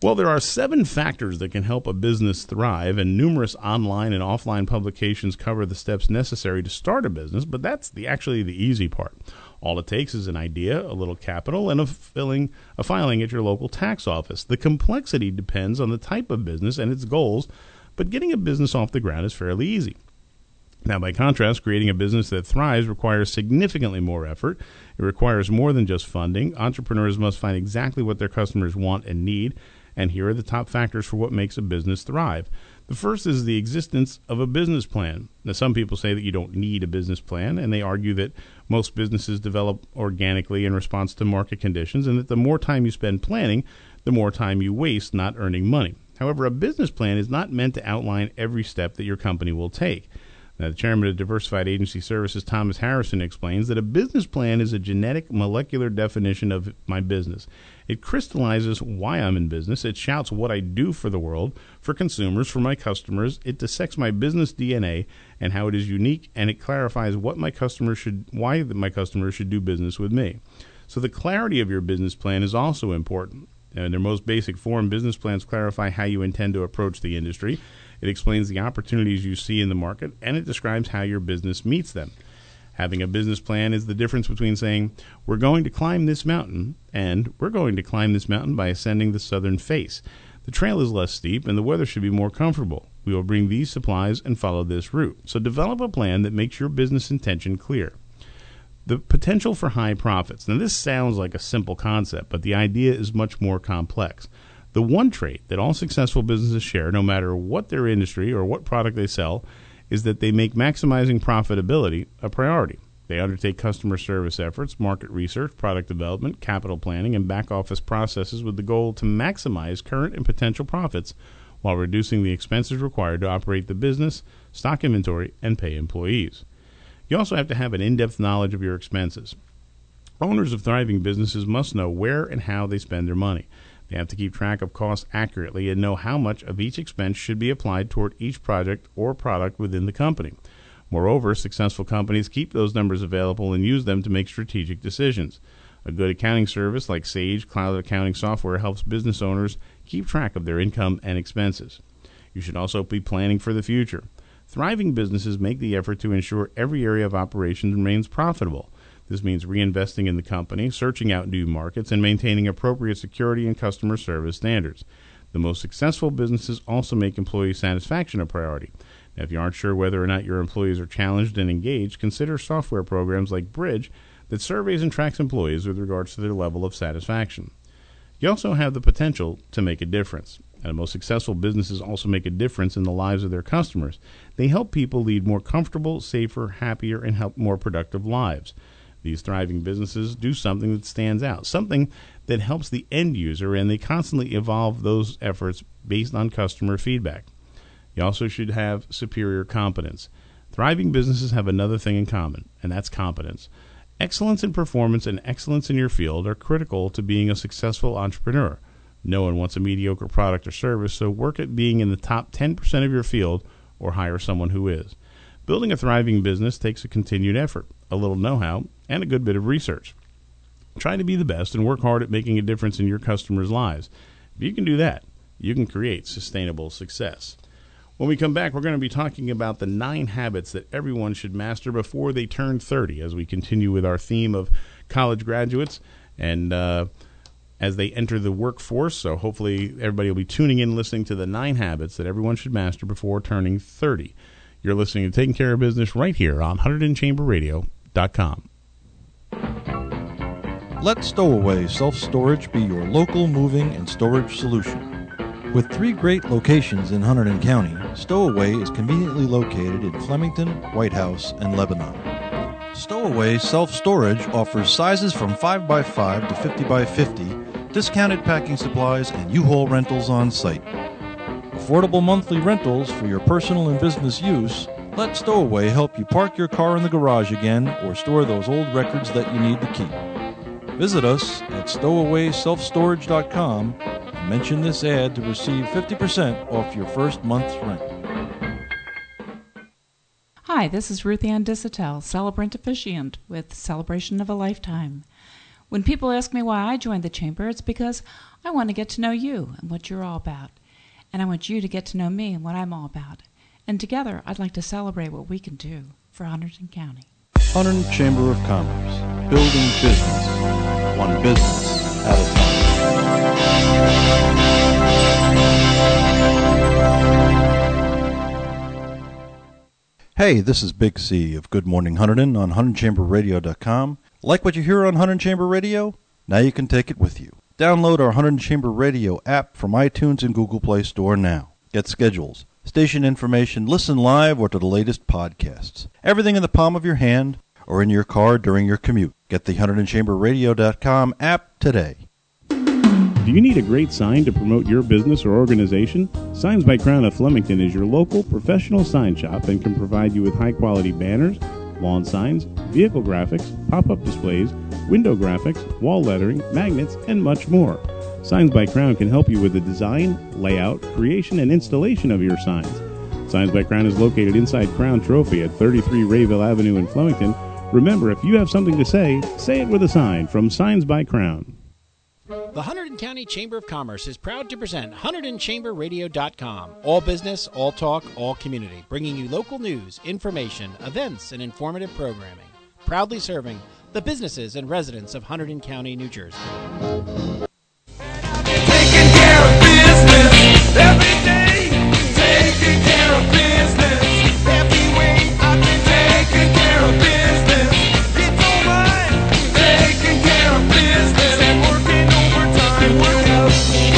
Well, there are seven factors that can help a business thrive, and numerous online and offline publications cover the steps necessary to start a business, but that's the actually the easy part. All it takes is an idea, a little capital, and a, filling, a filing at your local tax office. The complexity depends on the type of business and its goals, but getting a business off the ground is fairly easy. Now, by contrast, creating a business that thrives requires significantly more effort. It requires more than just funding. Entrepreneurs must find exactly what their customers want and need, and here are the top factors for what makes a business thrive. The first is the existence of a business plan. Now, some people say that you don't need a business plan, and they argue that most businesses develop organically in response to market conditions, and that the more time you spend planning, the more time you waste not earning money. However, a business plan is not meant to outline every step that your company will take. Now, the chairman of Diversified Agency Services, Thomas Harrison, explains that a business plan is a genetic molecular definition of my business. It crystallizes why I'm in business. It shouts what I do for the world, for consumers, for my customers. It dissects my business D N A and how it is unique, and it clarifies what my customers should, why my customers should do business with me. So the clarity of your business plan is also important. In their most basic form, business plans clarify how you intend to approach the industry. It explains the opportunities you see in the market, and it describes how your business meets them. Having a business plan is the difference between saying, we're going to climb this mountain, and we're going to climb this mountain by ascending the southern face. The trail is less steep, and the weather should be more comfortable. We will bring these supplies and follow this route. So develop a plan that makes your business intention clear. The potential for high profits. Now, this sounds like a simple concept, but the idea is much more complex. The one trait that all successful businesses share, no matter what their industry or what product they sell, is that they make maximizing profitability a priority. They undertake customer service efforts, market research, product development, capital planning, and back-office processes with the goal to maximize current and potential profits while reducing the expenses required to operate the business, stock inventory, and pay employees. You also have to have an in-depth knowledge of your expenses. Owners of thriving businesses must know where and how they spend their money. They have to keep track of costs accurately and know how much of each expense should be applied toward each project or product within the company. Moreover, successful companies keep those numbers available and use them to make strategic decisions. A good accounting service like Sage Cloud Accounting Software helps business owners keep track of their income and expenses. You should also be planning for the future. Thriving businesses make the effort to ensure every area of operations remains profitable. This means reinvesting in the company, searching out new markets, and maintaining appropriate security and customer service standards. The most successful businesses also make employee satisfaction a priority. Now, if you aren't sure whether or not your employees are challenged and engaged, consider software programs like Bridge that surveys and tracks employees with regards to their level of satisfaction. You also have the potential to make a difference. And most successful businesses also make a difference in the lives of their customers. They help people lead more comfortable, safer, happier, and help more productive lives. These thriving businesses do something that stands out, something that helps the end user, and they constantly evolve those efforts based on customer feedback. You also should have superior competence. Thriving businesses have another thing in common, and that's competence. Excellence in performance and excellence in your field are critical to being a successful entrepreneur. No one wants a mediocre product or service, so work at being in the top ten percent of your field or hire someone who is. Building a thriving business takes a continued effort, a little know-how, and a good bit of research. Try to be the best and work hard at making a difference in your customers' lives. If you can do that, you can create sustainable success. When we come back, we're going to be talking about the nine habits that everyone should master before they turn thirty, as we continue with our theme of college graduates and uh, as they enter the workforce. So hopefully everybody will be tuning in, listening to the nine habits that everyone should master before turning thirty. You're listening to Taking Care of Business right here on Hunterdon Chamber Radio dot com. Let Stowaway Self-Storage be your local moving and storage solution. With three great locations in Hunterdon County, Stowaway is conveniently located in Flemington, White House, and Lebanon. Stowaway Self-Storage offers sizes from five by five to fifty by fifty, discounted packing supplies, and U-Haul rentals on site. Affordable monthly rentals for your personal and business use. Let Stowaway help you park your car in the garage again or store those old records that you need to keep. Visit us at stowaway self storage dot com and mention this ad to receive fifty percent off your first month's rent. Hi, this is Ruth Ann Dissatel, celebrant officiant with Celebration of a Lifetime. When people ask me why I joined the Chamber, it's because I want to get to know you and what you're all about. And I want you to get to know me and what I'm all about. And together, I'd like to celebrate what we can do for Hunterdon County. Hunterdon Chamber of Commerce, building business, one business at a time. Hey, this is Big C of Good Morning Hunterdon on Hunterdon Chamber Radio dot com. Like what you hear on Hunterdon Chamber Radio? Now you can take it with you. Download our Hunterdon Chamber Radio app from iTunes and Google Play Store now. Get schedules, station information, listen live, or to the latest podcasts. Everything in the palm of your hand or in your car during your commute. Get the Hunterdon Chamber Radio dot com app today. Do you need a great sign to promote your business or organization? Signs by Crown of Flemington is your local professional sign shop and can provide you with high-quality banners, lawn signs, vehicle graphics, pop-up displays, window graphics, wall lettering, magnets, and much more. Signs by Crown can help you with the design, layout, creation, and installation of your signs. Signs by Crown is located inside Crown Trophy at thirty-three Rayville Avenue in Flemington. Remember, if you have something to say, say it with a sign from Signs by Crown. The Hunterdon County Chamber of Commerce is proud to present Hunterdon Chamber Radio dot com. All business, all talk, all community. Bringing you local news, information, events, and informative programming. Proudly serving the businesses and residents of Hunterdon County, New Jersey. Taking care of business every day. Taking care of business every way. I've been taking care of business. It's all right. Taking care of business and working overtime. Work out.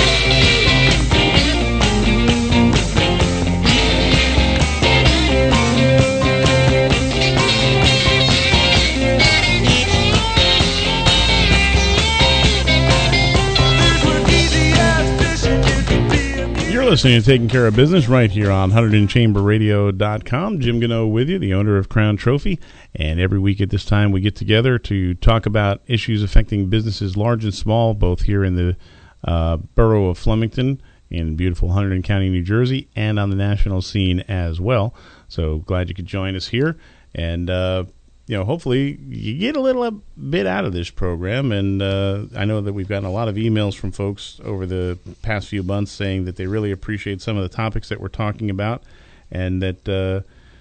You're listening to Taking Care of Business right here on Hunterdon Chamber Radio dot com. Jim Gano with you, the owner of Crown Trophy. And every week at this time we get together to talk about issues affecting businesses large and small, both here in the uh, borough of Flemington in beautiful Hunterdon County, New Jersey, and on the national scene as well. So glad you could join us here. And, uh, you know, hopefully you get a little bit out of this program. And uh, I know that we've gotten a lot of emails from folks over the past few months saying that they really appreciate some of the topics that we're talking about, and that, uh,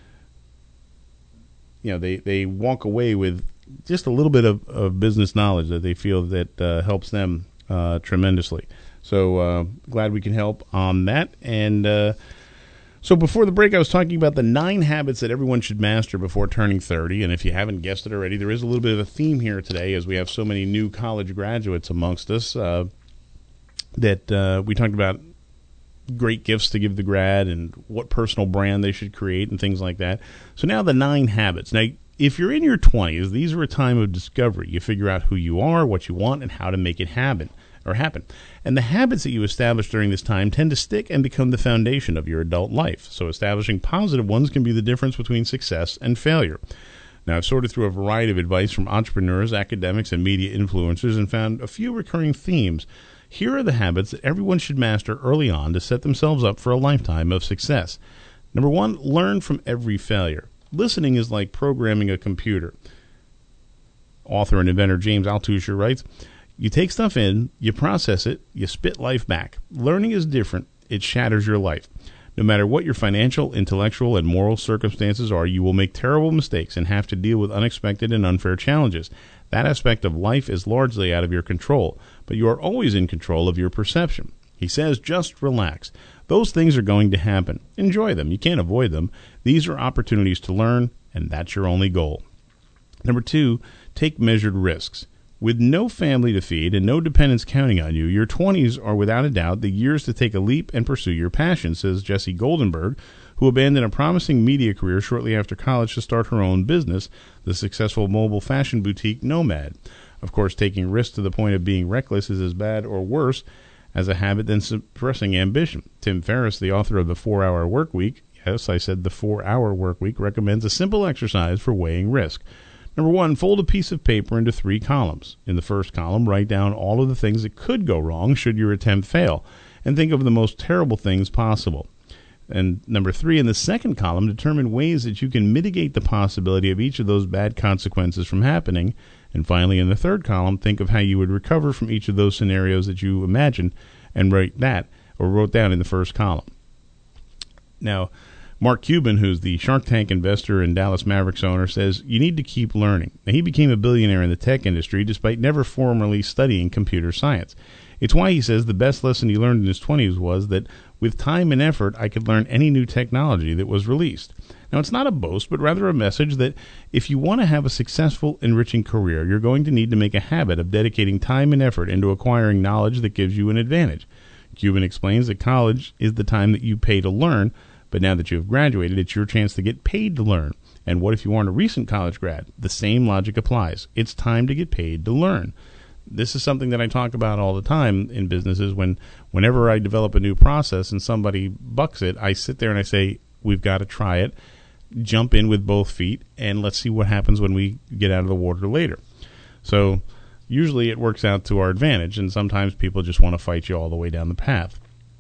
you know, they, they walk away with just a little bit of, of business knowledge that they feel that uh, helps them uh, tremendously. So uh, glad we can help on that. And uh, so before the break, I was talking about the nine habits that everyone should master before turning thirty. And if you haven't guessed it already, there is a little bit of a theme here today as we have so many new college graduates amongst us uh, that uh, we talked about great gifts to give the grad and what personal brand they should create and things like that. So now the nine habits. Now, if you're in your twenties, these are a time of discovery. You figure out who you are, what you want, and how to make it happen. or happen. And the habits that you establish during this time tend to stick and become the foundation of your adult life. So establishing positive ones can be the difference between success and failure. Now, I've sorted through a variety of advice from entrepreneurs, academics, and media influencers and found a few recurring themes. Here are the habits that everyone should master early on to set themselves up for a lifetime of success. Number one, learn from every failure. Listening is like programming a computer. Author and inventor James Altucher writes, you take stuff in, you process it, you spit life back. Learning is different. It shatters your life. No matter what your financial, intellectual, and moral circumstances are, you will make terrible mistakes and have to deal with unexpected and unfair challenges. That aspect of life is largely out of your control, but you are always in control of your perception. He says, just relax. Those things are going to happen. Enjoy them. You can't avoid them. These are opportunities to learn, and that's your only goal. Number two, take measured risks. With no family to feed and no dependents counting on you, your twenties are without a doubt the years to take a leap and pursue your passion, says Jessie Goldenberg, who abandoned a promising media career shortly after college to start her own business, the successful mobile fashion boutique Nomad. Of course, taking risks to the point of being reckless is as bad or worse as a habit than suppressing ambition. Tim Ferriss, the author of The four-Hour Work Week, yes, I said The four-Hour Work Week, recommends a simple exercise for weighing risk. Number one, fold a piece of paper into three columns. In the first column, write down all of the things that could go wrong should your attempt fail, and think of the most terrible things possible. And number three, in the second column, determine ways that you can mitigate the possibility of each of those bad consequences from happening. And finally, in the third column, think of how you would recover from each of those scenarios that you imagined and write that or wrote down in the first column. Now, Mark Cuban, who's the Shark Tank investor and Dallas Mavericks owner, says you need to keep learning. Now, he became a billionaire in the tech industry despite never formally studying computer science. It's why he says the best lesson he learned in his twenties was that with time and effort, I could learn any new technology that was released. Now, it's not a boast, but rather a message that if you want to have a successful, enriching career, you're going to need to make a habit of dedicating time and effort into acquiring knowledge that gives you an advantage. Cuban explains that college is the time that you pay to learn, but now that you have graduated, it's your chance to get paid to learn. And what if you aren't a recent college grad? The same logic applies. It's time to get paid to learn. This is something that I talk about all the time in businesses. When, whenever I develop a new process and somebody bucks it, I sit there and I say, we've got to try it. Jump in with both feet, and let's see what happens when we get out of the water later. So usually it works out to our advantage, and sometimes people just want to fight you all the way down the path.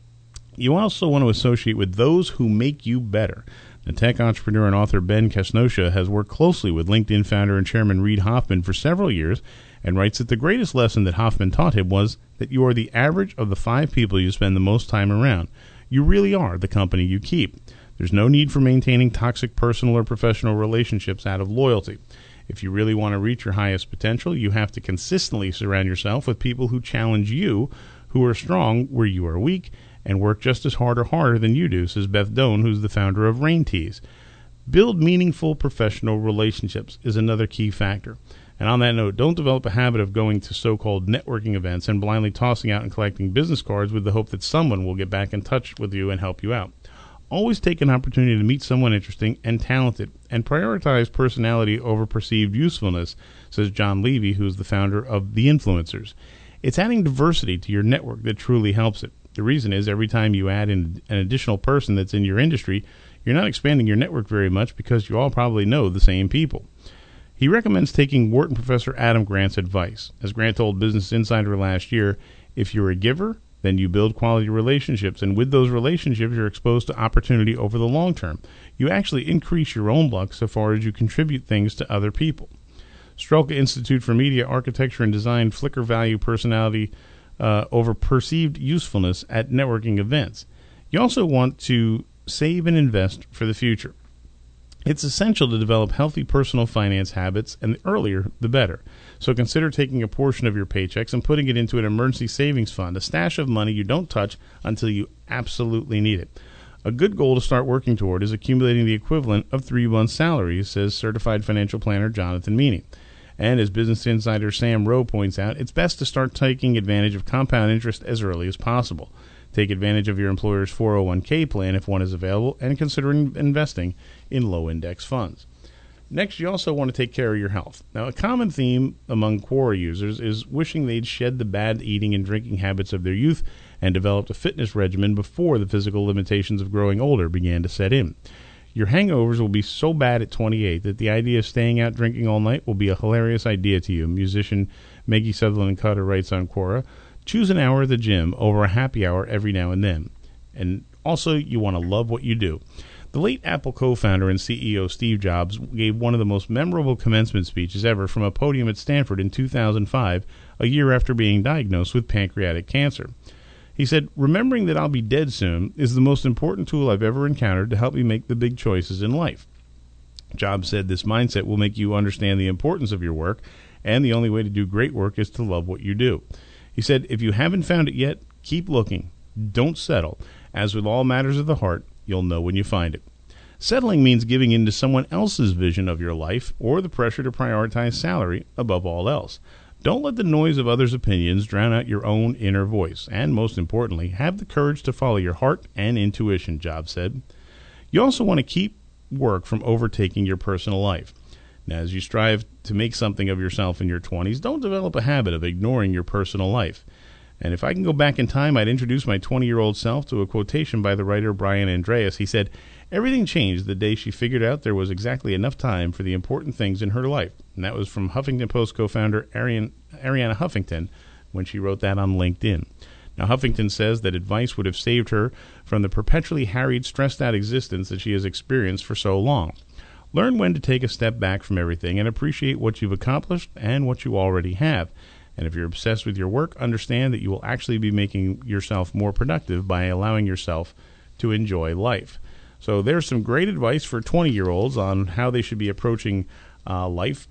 You also want to associate with those who make you better. The tech entrepreneur and author Ben Casnocha has worked closely with LinkedIn founder and chairman Reid Hoffman for several years and writes that the greatest lesson that Hoffman taught him was that you are the average of the five people you spend the most time around. You really are the company you keep. There's no need for maintaining toxic personal or professional relationships out of loyalty. If you really want to reach your highest potential, you have to consistently surround yourself with people who challenge you, who are strong where you are weak, and work just as hard or harder than you do, says Beth Doan, who's the founder of Rain Teas. Build meaningful professional relationships is another key factor. And on that note, don't develop a habit of going to so-called networking events and blindly tossing out and collecting business cards with the hope that someone will get back in touch with you and help you out. Always take an opportunity to meet someone interesting and talented, and prioritize personality over perceived usefulness, says John Levy, who's the founder of The Influencers. It's adding diversity to your network that truly helps it. The reason is every time you add in an additional person that's in your industry, you're not expanding your network very much because you all probably know the same people. He recommends taking Wharton professor Adam Grant's advice. As Grant told Business Insider last year, if you're a giver, then you build quality relationships, and with those relationships, you're exposed to opportunity over the long term. You actually increase your own luck so far as you contribute things to other people. Strelka Institute for Media, Architecture, and Design Flickr value personality uh, over perceived usefulness at networking events. You also want to save and invest for the future. It's essential to develop healthy personal finance habits, and the earlier, the better. So consider taking a portion of your paychecks and putting it into an emergency savings fund, a stash of money you don't touch until you absolutely need it. A good goal to start working toward is accumulating the equivalent of three months' salaries, says certified financial planner Jonathan Meany. And as Business Insider Sam Rowe points out, it's best to start taking advantage of compound interest as early as possible. Take advantage of your employer's four oh one k plan if one is available, and consider investing in low-index funds. Next, you also want to take care of your health. Now, a common theme among Quora users is wishing they'd shed the bad eating and drinking habits of their youth and developed a fitness regimen before the physical limitations of growing older began to set in. Your hangovers will be so bad at twenty-eight that the idea of staying out drinking all night will be a hilarious idea to you. Musician Maggie Sutherland Cutter writes on Quora, choose an hour at the gym over a happy hour every now and then. And also, you want to love what you do. The late Apple co-founder and C E O Steve Jobs gave one of the most memorable commencement speeches ever from a podium at Stanford in two thousand five, a year after being diagnosed with pancreatic cancer. He said, remembering that I'll be dead soon is the most important tool I've ever encountered to help me make the big choices in life. Jobs said this mindset will make you understand the importance of your work, and the only way to do great work is to love what you do. He said, if you haven't found it yet, keep looking. Don't settle. As with all matters of the heart, you'll know when you find it. Settling means giving in to someone else's vision of your life or the pressure to prioritize salary above all else. Don't let the noise of others' opinions drown out your own inner voice. And most importantly, have the courage to follow your heart and intuition, Jobs said. You also want to keep work from overtaking your personal life. Now, as you strive to make something of yourself in your twenties, don't develop a habit of ignoring your personal life. And if I can go back in time, I'd introduce my twenty-year-old self to a quotation by the writer Brian Andreas. He said, everything changed the day she figured out there was exactly enough time for the important things in her life. And that was from Huffington Post co-founder Arian, Ariana Huffington when she wrote that on LinkedIn. Now, Huffington says that advice would have saved her from the perpetually harried, stressed-out existence that she has experienced for so long. Learn when to take a step back from everything and appreciate what you've accomplished and what you already have. And if you're obsessed with your work, understand that you will actually be making yourself more productive by allowing yourself to enjoy life. So there's some great advice for twenty-year-olds on how they should be approaching uh, life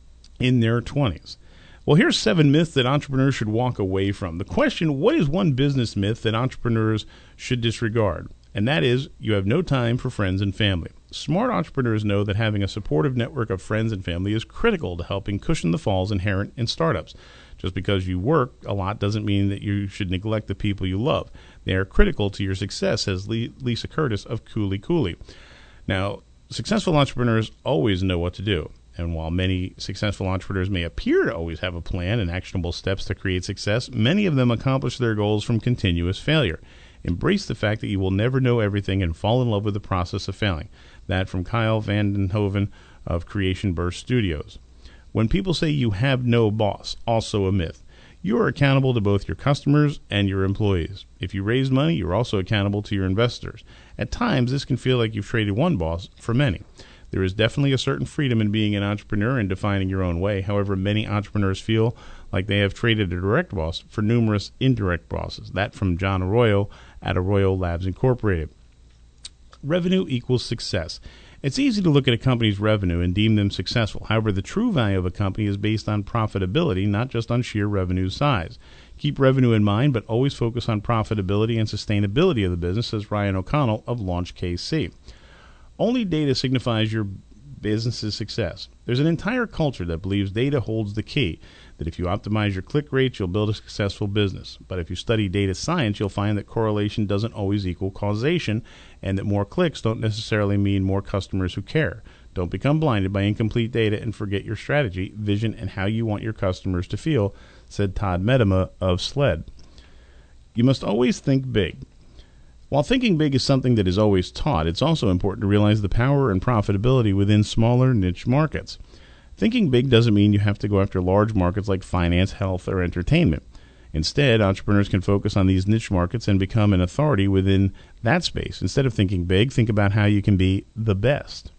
in their twenties. Well, here's seven myths that entrepreneurs should walk away from. The question, what is one business myth that entrepreneurs should disregard? And that is, you have no time for friends and family. Smart entrepreneurs know that having a supportive network of friends and family is critical to helping cushion the falls inherent in startups. Just because you work a lot doesn't mean that you should neglect the people you love. They are critical to your success, says Lisa Curtis of Cooley Cooley. Now, successful entrepreneurs always know what to do. And while many successful entrepreneurs may appear to always have a plan and actionable steps to create success, many of them accomplish their goals from continuous failure. Embrace the fact that you will never know everything and fall in love with the process of failing. That from Kyle Vandenhoven of Creation Burst Studios. When people say you have no boss, also a myth. You are accountable to both your customers and your employees. If you raise money, you're also accountable to your investors. At times, this can feel like you've traded one boss for many. There is definitely a certain freedom in being an entrepreneur and defining your own way. However, many entrepreneurs feel like they have traded a direct boss for numerous indirect bosses. That from John Arroyo at Arroyo Labs Incorporated. Revenue equals success. It's easy to look at a company's revenue and deem them successful. However, the true value of a company is based on profitability, not just on sheer revenue size. Keep revenue in mind, but always focus on profitability and sustainability of the business, says Ryan O'Connell of Launch K C. Only data signifies your business's success. There's an entire culture that believes data holds the key, that if you optimize your click rates, you'll build a successful business. But if you study data science, you'll find that correlation doesn't always equal causation, and that more clicks don't necessarily mean more customers who care. Don't become blinded by incomplete data and forget your strategy, vision, and how you want your customers to feel, said Todd Medema of SLED. You must always think big. While thinking big is something that is always taught, it's also important to realize the power and profitability within smaller niche markets. Thinking big doesn't mean you have to go after large markets like finance, health, or entertainment. Instead, entrepreneurs can focus on these niche markets and become an authority within that space. Instead of thinking big, think about how you can be the best.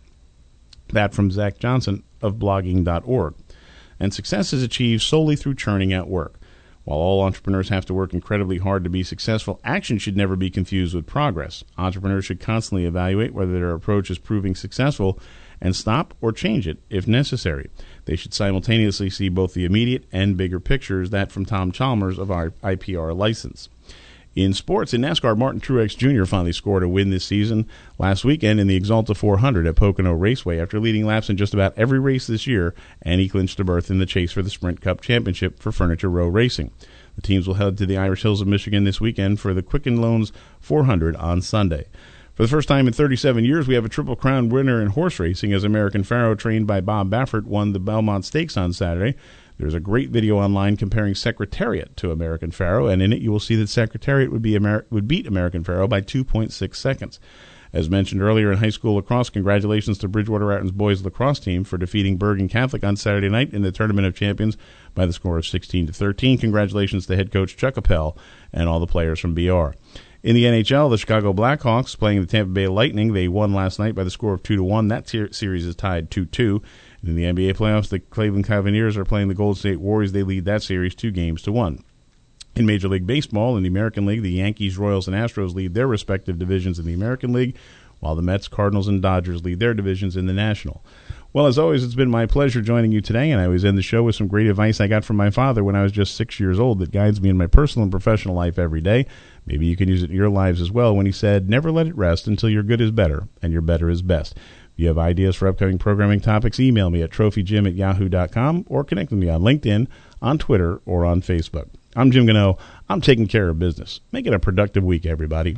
That from Zach Johnson of blogging dot org. And success is achieved solely through churning out work. While all entrepreneurs have to work incredibly hard to be successful, action should never be confused with progress. Entrepreneurs should constantly evaluate whether their approach is proving successful and stop or change it if necessary. They should simultaneously see both the immediate and bigger pictures. That from Tom Chalmers of our I P R license. In sports, in NASCAR, Martin Truex Junior finally scored a win this season last weekend in the Exalta four hundred at Pocono Raceway after leading laps in just about every race this year, and he clinched a berth in the chase for the Sprint Cup Championship for Furniture Row Racing. The teams will head to the Irish Hills of Michigan this weekend for the Quicken Loans four hundred on Sunday. For the first time in thirty-seven years, we have a Triple Crown winner in horse racing as American Pharoah, trained by Bob Baffert, won the Belmont Stakes on Saturday. There's a great video online comparing Secretariat to American Pharoah, and in it you will see that Secretariat would be Amer- would beat American Pharoah by two point six seconds. As mentioned earlier in high school lacrosse, congratulations to Bridgewater Ratton's boys lacrosse team for defeating Bergen Catholic on Saturday night in the Tournament of Champions by the score of sixteen to thirteen. Congratulations to head coach Chuck Appel and all the players from B R. In the N H L, the Chicago Blackhawks playing the Tampa Bay Lightning. They won last night by the score of two to one. That ter- series is tied two two. In the N B A playoffs, the Cleveland Cavaliers are playing the Golden State Warriors. They lead that series two games to one. In Major League Baseball, in the American League, the Yankees, Royals, and Astros lead their respective divisions in the American League, while the Mets, Cardinals, and Dodgers lead their divisions in the National. Well, as always, it's been my pleasure joining you today, and I always end the show with some great advice I got from my father when I was just six years old that guides me in my personal and professional life every day. Maybe you can use it in your lives as well, when he said, never let it rest until your good is better and your better is best. If you have ideas for upcoming programming topics, email me at trophy jim at yahoo dot com or connect with me on LinkedIn, on Twitter, or on Facebook. I'm Jim Gano. I'm taking care of business. Make it a productive week, everybody.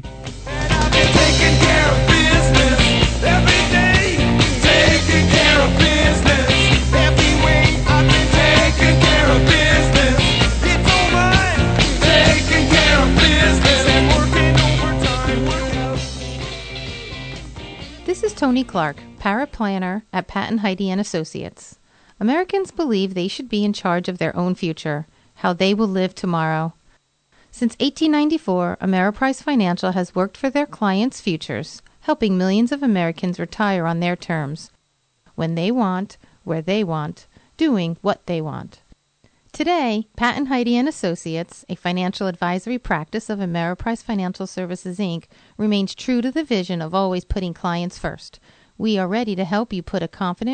Taking care of business every day. Taking care of business every way. I've been taking care of business. It's all mine. Taking care of business and working overtime. Working. This is Tony Clark, paraplanner at Patton Heide and Associates. Americans believe they should be in charge of their own future, how they will live tomorrow. Since eighteen ninety-four, Ameriprise Financial has worked for their clients' futures, helping millions of Americans retire on their terms. when they want, where they want, doing what they want. Today, Pat and Heidi and Associates, a financial advisory practice of Ameriprise Financial Services, Incorporated, remains true to the vision of always putting clients first. We are ready to help you put a confident